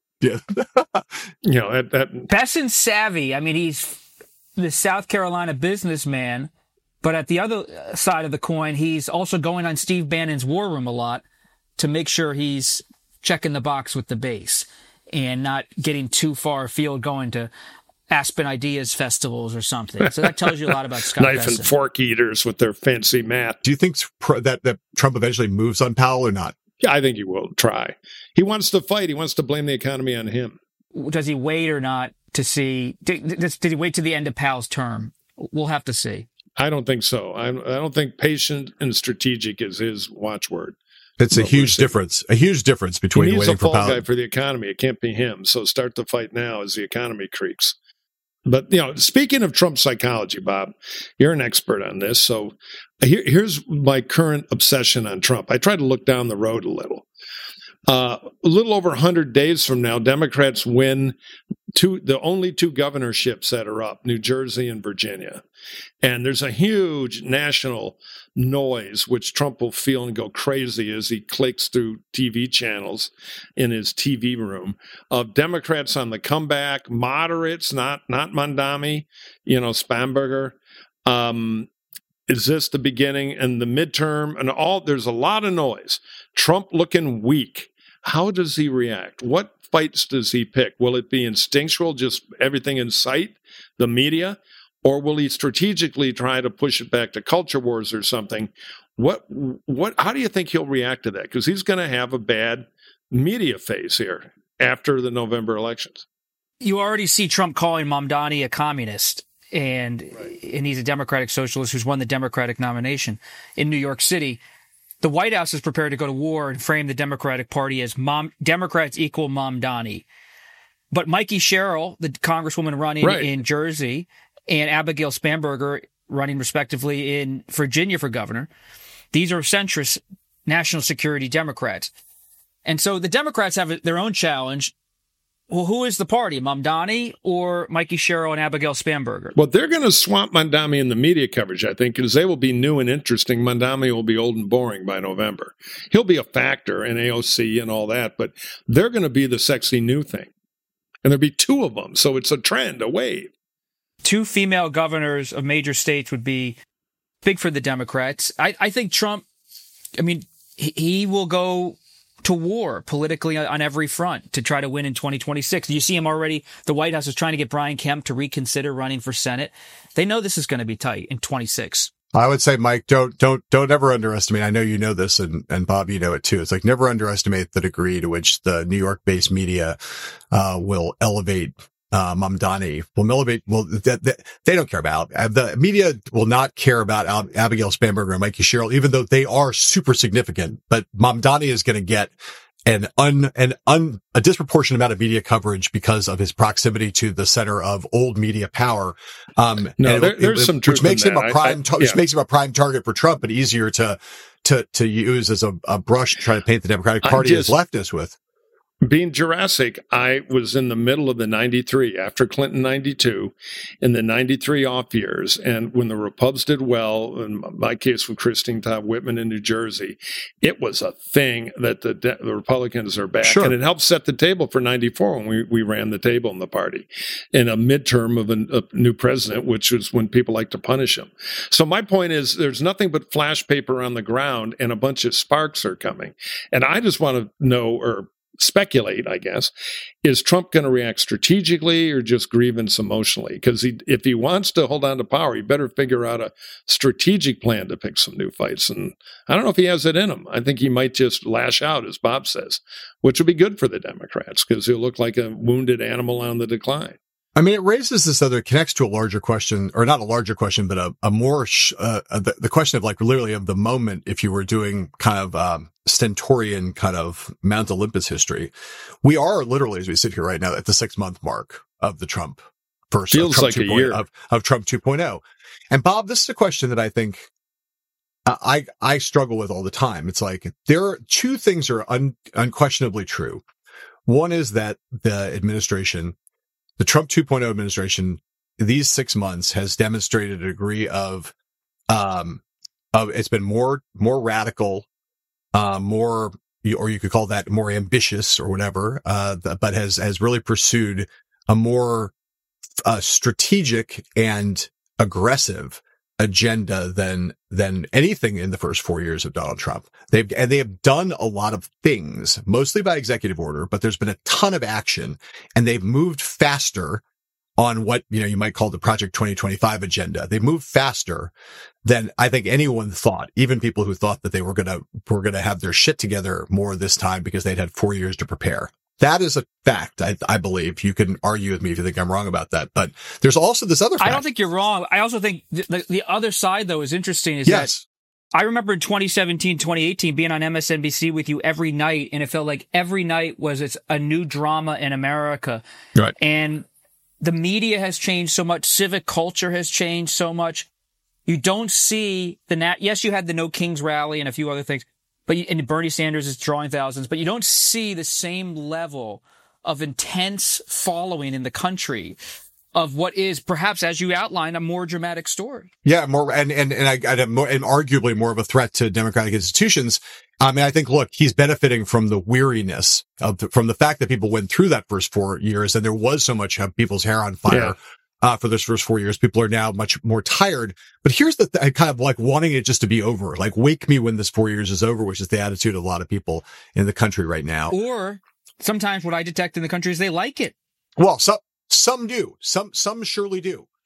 Bessent's savvy. I mean, he's the South Carolina businessman. But at the other side of the coin, he's also going on Steve Bannon's War Room a lot to make sure he's checking the box with the base and not getting too far afield, going to Aspen Ideas festivals or something. So that tells you a lot about Scott Knife Bessent. And fork eaters with their fancy mat. Do you think that Trump eventually moves on Powell or not? Yeah, I think he will try. He wants to fight. He wants to blame the economy on him. Does he wait or not to see? Did he wait to the end of Powell's term? We'll have to see. I don't think so. I don't think patient and strategic is his watchword. It's a huge difference between waiting for Powell. He's a fall guy for the economy. It can't be him. So start the fight now as the economy creaks. But, speaking of Trump psychology, Bob, you're an expert on this. So here's my current obsession on Trump. I try to look down the road a little. A little over 100 days from now, Democrats win the only two governorships that are up, New Jersey and Virginia. And there's a huge national noise, which Trump will feel and go crazy as he clicks through TV channels in his TV room, of Democrats on the comeback, moderates, not Mondami, Spanberger. Is this the beginning and the midterm and all? There's a lot of noise. Trump looking weak. How does he react? What fights does he pick? Will it be instinctual, just everything in sight, the media? Or will he strategically try to push it back to culture wars or something? How do you think he'll react to that? Because he's going to have a bad media phase here after the November elections. You already see Trump calling Mamdani a communist. and he's a Democratic socialist who's won the Democratic nomination in New York City. The White House is prepared to go to war and frame the Democratic Party as Democrats equal Mamdani. But Mikey Sherrill, the congresswoman running in Jersey, and Abigail Spanberger running respectively in Virginia for governor, these are centrist national security Democrats. And so the Democrats have their own challenge. Well, who is the party, Mamdani or Mikey Sherrill and Abigail Spanberger? Well, they're going to swamp Mamdani in the media coverage, I think, because they will be new and interesting. Mamdani will be old and boring by November. He'll be a factor in AOC and all that, but they're going to be the sexy new thing. And there'll be two of them, so it's a trend, a wave. Two female governors of major states would be big for the Democrats. I think Trump, he will go to war politically on every front to try to win in 2026. You see him already. The White House is trying to get Brian Kemp to reconsider running for Senate. They know this is going to be tight in 26. I would say, Mike, don't ever underestimate. I know you know this, and Bob, you know it too. It's like never underestimate the degree to which the New York-based media will elevate Mamdani. They don't care about the media. Will not care about Abigail Spanberger and Mikey Sherrill, even though they are super significant. But Mamdani is going to get a disproportionate amount of media coverage because of his proximity to the center of old media power. There's some truth, which makes him makes him a prime target for Trump, but easier to use as a brush to try to paint the Democratic Party as leftist with. Being Jurassic, I was in the middle of the 93, after Clinton 92, in the 93 off years. And when the Repubs did well, in my case with Christine Todd Whitman in New Jersey, it was a thing that the Republicans are back. Sure. And it helped set the table for 94 when we ran the table in the party in a midterm of a new president, which was when people like to punish him. So my point is there's nothing but flash paper on the ground and a bunch of sparks are coming. And I just want to know, or speculate, I guess, is Trump going to react strategically or just grievance emotionally? Because if he wants to hold on to power, he better figure out a strategic plan to pick some new fights. And I don't know if he has it in him. I think he might just lash out, as Bob says, which would be good for the Democrats because he'll look like a wounded animal on the decline. I mean, it raises this connects to a larger question, or not a larger question, but a more, the question of like literally of the moment, if you were doing kind of, Stentorian kind of Mount Olympus history. We are literally, as we sit here right now, at the 6-month mark of the Trump first. Feels like a year. Of Trump 2.0. And Bob, this is a question that I think I struggle with all the time. It's like there are two things are unquestionably true. One is that the administration, the Trump 2.0 administration, these 6 months has demonstrated a degree of it's been more radical, more, or you could call that more ambitious or whatever, but has really pursued a more strategic and aggressive agenda than anything in the first 4 years of Donald Trump. They have done a lot of things, mostly by executive order, but there's been a ton of action, and they've moved faster on what, you might call the Project 2025 agenda. They moved faster than I think anyone thought, even people who thought that they were going to have their shit together more this time because they'd had 4 years to prepare. That is a fact, I believe. You can argue with me if you think I'm wrong about that. But there's also this other fact. I don't think you're wrong. I also think the other side, though, is interesting. That I remember in 2017, 2018, being on MSNBC with you every night, and it felt like every night was a new drama in America. Right. And the media has changed so much. Civic culture has changed so much. You don't see yes, you had the No Kings rally and a few other things, and Bernie Sanders is drawing thousands, but you don't see the same level of intense following in the country of what is perhaps, as you outlined, a more dramatic story. Yeah, more and arguably more of a threat to democratic institutions. I mean, I think, look, he's benefiting from the weariness from the fact that people went through that first 4 years, and there was so much of people's hair on fire. For those first 4 years, people are now much more tired. But here's the kind of like wanting it just to be over. Like, wake me when this 4 years is over, which is the attitude of a lot of people in the country right now. Or sometimes what I detect in the country is they like it. Well, some do. Some surely do.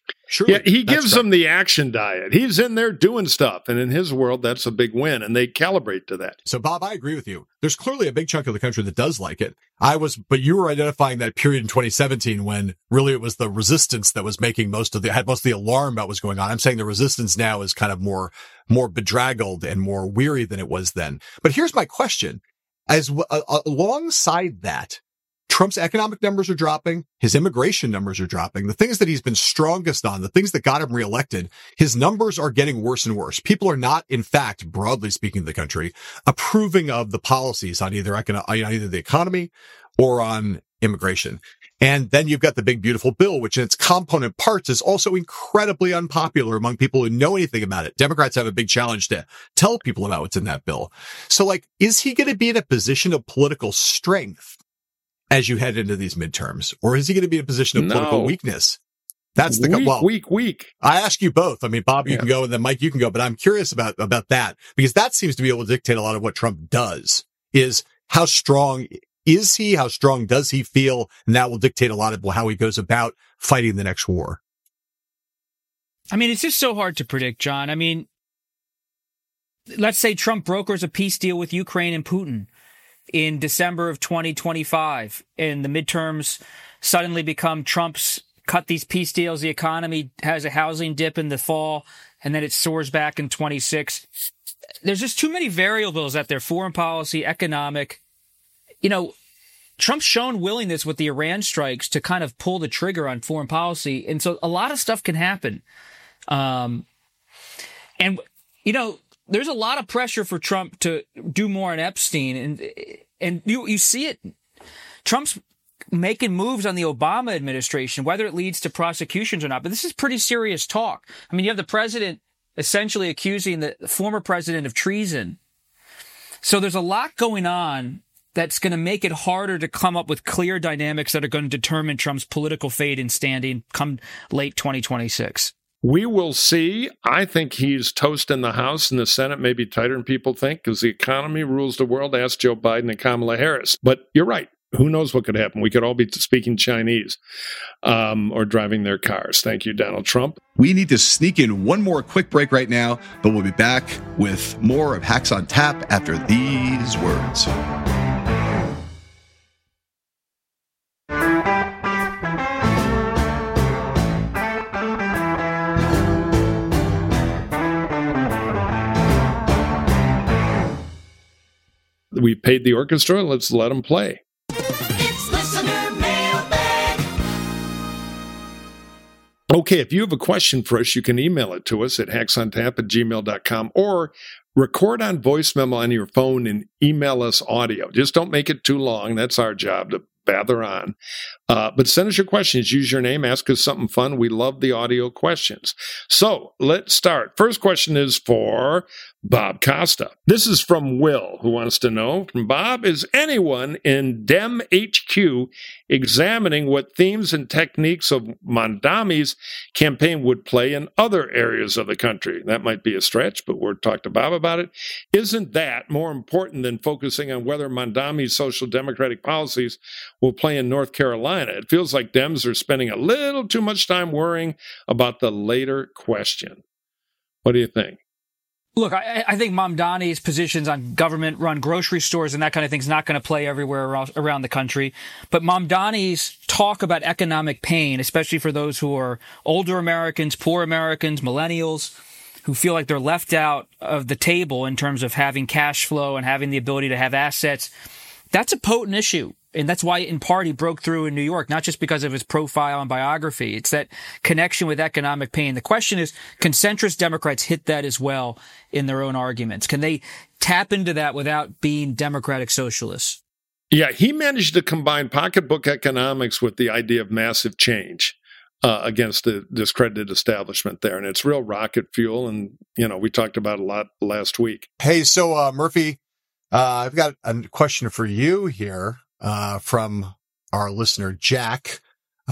Surely. Yeah, he That's gives correct. them the action diet. He's in there doing stuff. And in his world, that's a big win. And they calibrate to that. So, Bob, I agree with you. There's clearly a big chunk of the country that does like it. But you were identifying that period in 2017 when really it was the resistance that was making had most of the alarm about what's going on. I'm saying the resistance now is kind of more bedraggled and more weary than it was then. But here's my question. Alongside that, Trump's economic numbers are dropping. His immigration numbers are dropping. The things that he's been strongest on, the things that got him reelected, his numbers are getting worse and worse. People are not, in fact, broadly speaking, the country approving of the policies on either the economy or on immigration. And then you've got the big, beautiful bill, which in its component parts is also incredibly unpopular among people who know anything about it. Democrats have a big challenge to tell people about what's in that bill. So, is he going to be in a position of political strength as you head into these midterms, or is he going to be in a position of political weakness? That's weak. I ask you both. I mean, Bob, you can go, and then Mike, you can go. But I'm curious about that, because that seems to be able to dictate a lot of what Trump does. Is how strong is he? How strong does he feel? And that will dictate a lot of how he goes about fighting the next war. I mean, it's just so hard to predict, John. I mean, let's say Trump brokers a peace deal with Ukraine and Putin in December of 2025, and the midterms suddenly become Trump's cut these peace deals. The economy has a housing dip in the fall, and then it soars back in 26. There's just too many variables out there, foreign policy, economic. Trump's shown willingness with the Iran strikes to kind of pull the trigger on foreign policy. And so a lot of stuff can happen. There's a lot of pressure for Trump to do more on Epstein, and you see it. Trump's making moves on the Obama administration, whether it leads to prosecutions or not. But this is pretty serious talk. I mean, you have the president essentially accusing the former president of treason. So there's a lot going on that's going to make it harder to come up with clear dynamics that are going to determine Trump's political fate and standing come late 2026. We will see. I think he's toast in the House, and the Senate may be tighter than people think because the economy rules the world. Ask Joe Biden and Kamala Harris. But you're right. Who knows what could happen? We could all be speaking Chinese or driving their cars. Thank you, Donald Trump. We need to sneak in one more quick break right now, but we'll be back with more of Hacks on Tap after these words. We paid the orchestra. Let's let them play. It's listener mailbag. Okay, if you have a question for us, you can email it to us at hacksontap@gmail.com or record on voice memo on your phone and email us audio. Just don't make it too long. That's our job, to bather on. But send us your questions. Use your name. Ask us something fun. We love the audio questions. So let's start. First question is for Bob Costa. This is from Will, who wants to know from Bob, is anyone in Dem HQ examining what themes and techniques of Mamdani's campaign would play in other areas of the country? That might be a stretch, but we'll talk to Bob about it. Isn't that more important than focusing on whether Mamdani's social democratic policies will play in North Carolina? It feels like Dems are spending a little too much time worrying about the later question. What do you think? Look, I think Mamdani's positions on government-run grocery stores and that kind of thing is not going to play everywhere around the country. But Mamdani's talk about economic pain, especially for those who are older Americans, poor Americans, millennials, who feel like they're left out of the table in terms of having cash flow and having the ability to have assets, that's a potent issue. And that's why, in part, he broke through in New York, not just because of his profile and biography. It's that connection with economic pain. The question is, can centrist Democrats hit that as well in their own arguments? Can they tap into that without being democratic socialists? Yeah, he managed to combine pocketbook economics with the idea of massive change against the discredited establishment there. And it's real rocket fuel. And, we talked about it a lot last week. Hey, so Murphy, I've got a question for you here. From our listener, Jack,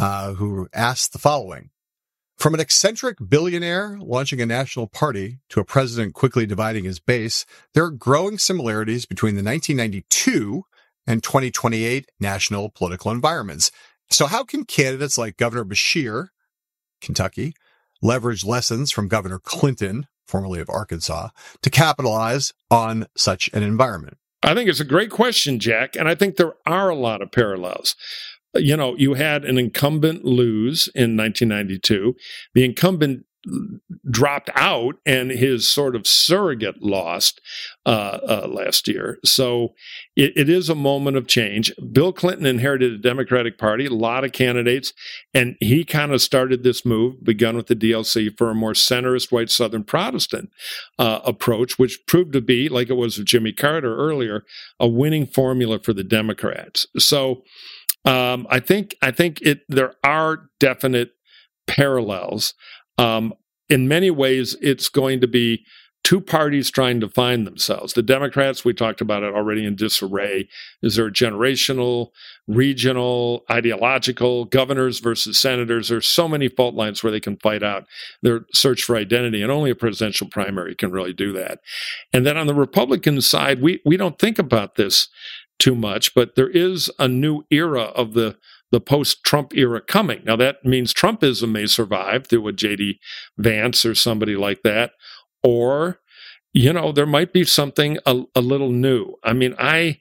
who asked the following. From an eccentric billionaire launching a national party to a president quickly dividing his base, there are growing similarities between the 1992 and 2028 national political environments. So how can candidates like Governor Beshear, Kentucky, leverage lessons from Governor Clinton, formerly of Arkansas, to capitalize on such an environment? I think it's a great question, Jack, and I think there are a lot of parallels. You know, you had an incumbent lose in 1992. The incumbent dropped out, and his sort of surrogate lost last year. So it is a moment of change. Bill Clinton inherited a Democratic Party, a lot of candidates, and he kind of started this move, begun with the DLC, for a more centrist white Southern Protestant approach, which proved to be, like it was with Jimmy Carter earlier, a winning formula for the Democrats. So I think there are definite parallels. In many ways, it's going to be two parties trying to find themselves. The Democrats, we talked about it already, in disarray. Is there generational, regional, ideological, governors versus senators? There's so many fault lines where they can fight out their search for identity, and only a presidential primary can really do that. And then on the Republican side, we don't think about this too much, but there is a new era of the post-Trump era coming. Now, that means Trumpism may survive through a J.D. Vance or somebody like that, or, you know, there might be something a little new. I mean,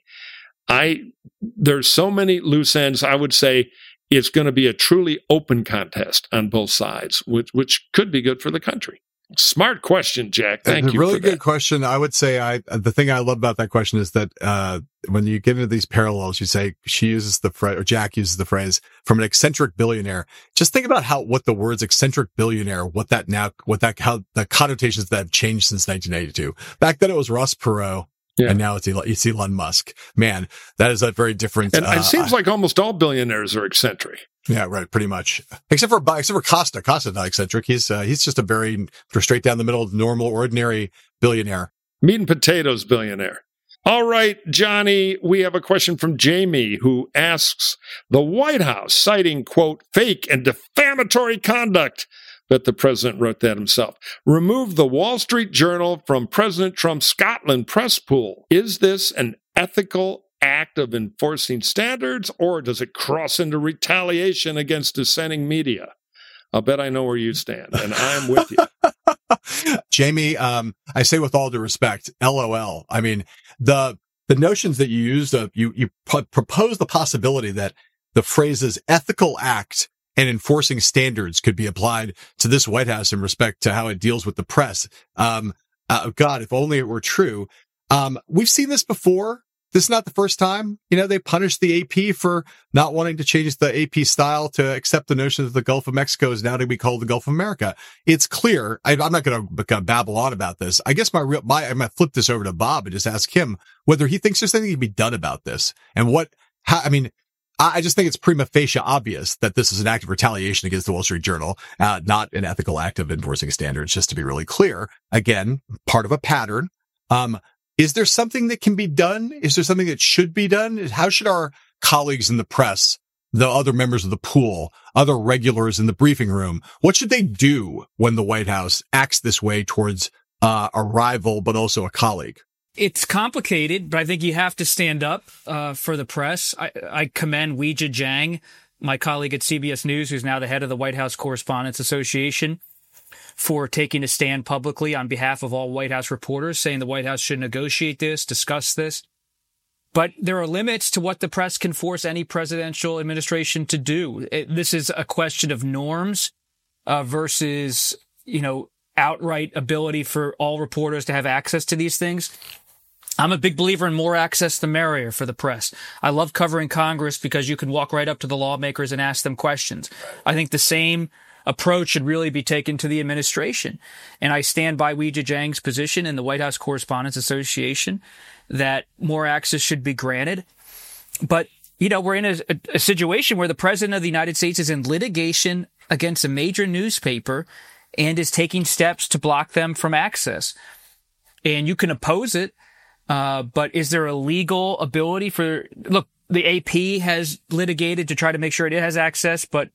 there's so many loose ends. I would say it's going to be a truly open contest on both sides, which could be good for the country. Smart question, Jack. Thank you. Really good question. I would say the thing I love about that question is that when you get into these parallels, you say she uses the phrase, or Jack uses the phrase, from an eccentric billionaire. Just think about what the words eccentric billionaire, how the connotations that have changed since 1992. Back then it was Ross Perot. Yeah. And now it's Elon Musk. Man, that is a very different. And it seems like almost all billionaires are eccentric. Yeah, right. Pretty much, except for Costa. Costa's not eccentric. He's just a very straight down the middle, normal, ordinary billionaire. Meat and potatoes billionaire. All right, Johnny, we have a question from Jamie, who asks, the White House citing, quote, fake and defamatory conduct. Bet the president wrote that himself. Remove the Wall Street Journal from President Trump's Scotland press pool. Is this an ethical act of enforcing standards, or does it cross into retaliation against dissenting media? I'll bet I know where you stand, and I'm with you. Jamie, I say with all due respect, LOL. I mean, the notions that you used, you propose the possibility that the phrases ethical act and enforcing standards could be applied to this White House in respect to how it deals with the press. God, if only it were true. We've seen this before. This is not the first time. You know, they punished the AP for not wanting to change the AP style to accept the notion that the Gulf of Mexico is now to be called the Gulf of America. It's clear. I'm not going to babble on about this. I guess I'm going to flip this over to Bob and just ask him whether he thinks there's anything to be done about this, and I just think it's prima facie obvious that this is an act of retaliation against the Wall Street Journal, not an ethical act of enforcing standards, just to be really clear. Again, part of a pattern. Is there something that can be done? Is there something that should be done? How should our colleagues in the press, the other members of the pool, other regulars in the briefing room, what should they do when the White House acts this way towards a rival, but also a colleague? It's complicated, but I think you have to stand up for the press. I commend Weijia Jiang, my colleague at CBS News, who's now the head of the White House Correspondents Association, for taking a stand publicly on behalf of all White House reporters, saying the White House should negotiate this, discuss this. But there are limits to what the press can force any presidential administration to do. This is a question of norms versus, outright ability for all reporters to have access to these things. I'm a big believer in more access the merrier for the press. I love covering Congress because you can walk right up to the lawmakers and ask them questions. I think the same approach should really be taken to the administration. And I stand by Weijia Jiang's position in the White House Correspondents Association that more access should be granted. But, we're in a situation where the president of the United States is in litigation against a major newspaper and is taking steps to block them from access. And you can oppose it. But is there a legal ability look, the AP has litigated to try to make sure it has access, but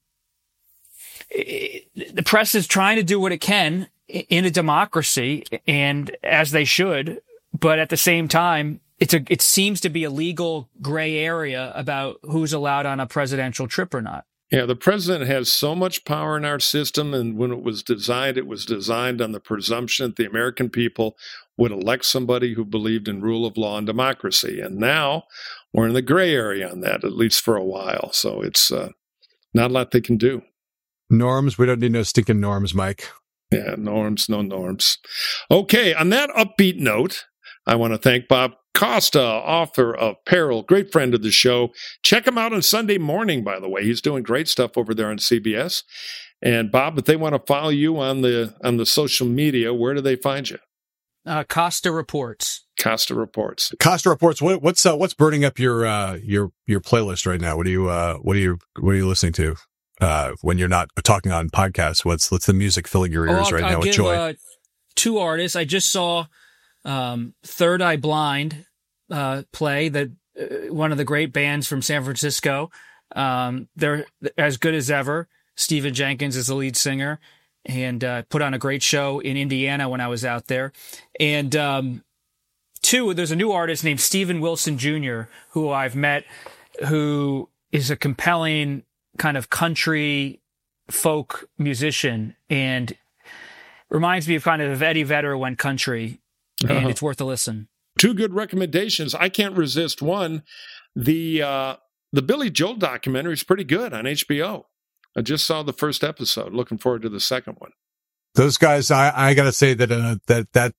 the press is trying to do what it can in a democracy, and as they should, but at the same time, it seems to be a legal gray area about who's allowed on a presidential trip or not. Yeah, the president has so much power in our system, and when it was designed on the presumption that the American people would elect somebody who believed in rule of law and democracy. And now we're in the gray area on that, at least for a while. So it's not a lot they can do. Norms, we don't need no stinking norms, Mike. Yeah, norms, no norms. Okay, on that upbeat note, I want to thank Bob Costa, author of Peril, great friend of the show. Check him out on Sunday morning, by the way. He's doing great stuff over there on CBS. And Bob, if they want to follow you on the social media, where do they find you? Costa Reports. Costa Reports. Costa Reports. What's burning up your playlist right now? What are you listening to when you're not talking on podcasts? What's the music filling your ears right now with joy? Two artists. I just saw Third Eye Blind play, that one of the great bands from San Francisco. They're as good as ever. Stephen Jenkins is the lead singer, and put on a great show in Indiana when I was out there. And two, there's a new artist named Steven Wilson Jr., who I've met, who is a compelling kind of country folk musician, and reminds me of kind of Eddie Vedder went country. And it's worth a listen. Two good recommendations. I can't resist one. The Billy Joel documentary is pretty good on HBO. I just saw the first episode. Looking forward to the second one. Those guys, I got to say that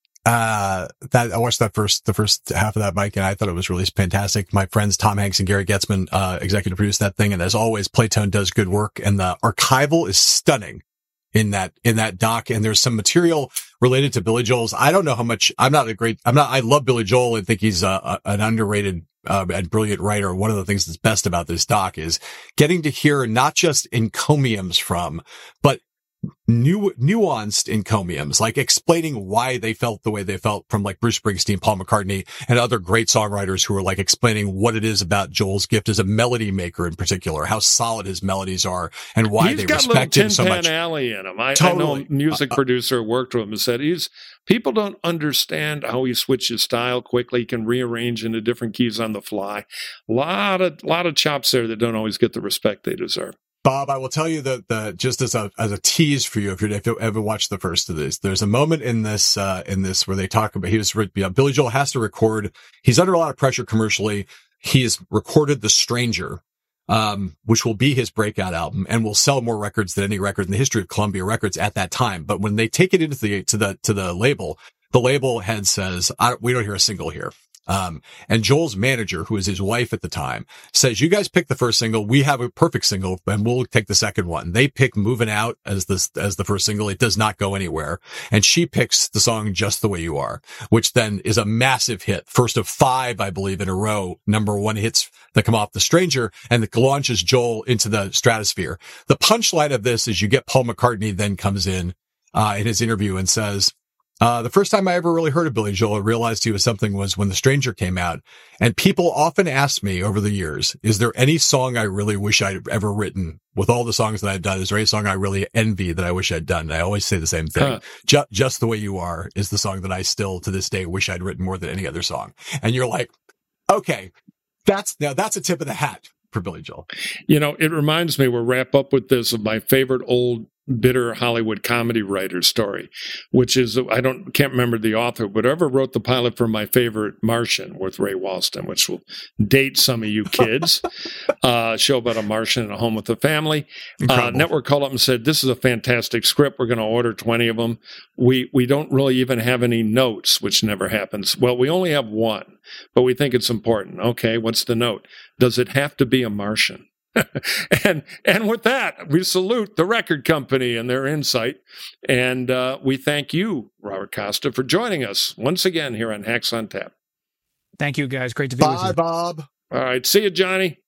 I watched the first half of that, Mike, and I thought it was really fantastic. My friends Tom Hanks and Gary Getzman executive produced that thing, and as always, Playtone does good work, and the archival is stunning in that doc. And there's some material related to Billy Joel's. I don't know how much. I love Billy Joel and think he's an underrated and brilliant writer. One of the things that's best about this doc is getting to hear not just encomiums from, but nuanced encomiums, like explaining why they felt the way they felt, from like Bruce Springsteen, Paul McCartney, and other great songwriters who are like explaining what it is about Joel's gift as a melody maker in particular, how solid his melodies are, and why they respect him so much. He's got a little Tin Pan Alley in him. I know a music producer who worked with him and said people don't understand how he switches style quickly. He can rearrange into different keys on the fly. A lot of chops there that don't always get the respect they deserve. Bob, I will tell you that just as a tease for you, if you ever watched the first of this, there's a moment in this where they talk about, Billy Joel has to record. He's under a lot of pressure commercially. He has recorded The Stranger, which will be his breakout album and will sell more records than any record in the history of Columbia Records at that time. But when they take it into the label, the label head says, we don't hear a single here. And Joel's manager, who is his wife at the time, says, you guys pick the first single. We have a perfect single and we'll take the second one. They pick Moving Out as the first single. It does not go anywhere. And she picks the song Just the Way You Are, which then is a massive hit. First of 5, I believe, in a row, #1 hits that come off The Stranger, and that launches Joel into the stratosphere. The punchline of this is you get Paul McCartney then comes in his interview and says, the first time I ever really heard of Billy Joel and realized he was something was when The Stranger came out. And people often ask me over the years, is there any song I really wish I'd ever written? With all the songs that I've done, is there any song I really envy that I wish I'd done? And I always say the same thing. Just the Way You Are is the song that I still to this day wish I'd written more than any other song. And you're like, okay, that's a tip of the hat for Billy Joel. You know, it reminds me, we'll wrap up with this, of my favorite old bitter Hollywood comedy writer story, which is, can't remember the author, but whoever wrote the pilot for my favorite Martian with Ray Walston, which will date some of you kids, show about a Martian in a home with a family. Network called up and said, this is a fantastic script. We're going to order 20 of them. We don't really even have any notes, which never happens. Well, we only have one, but we think it's important. Okay, what's the note? Does it have to be a Martian? and with that, we salute the record company and their insight. And we thank you, Robert Costa, for joining us once again here on Hacks on Tap. Thank you, guys. Great to be with you. Bye, Bob. All right. See you, Johnny.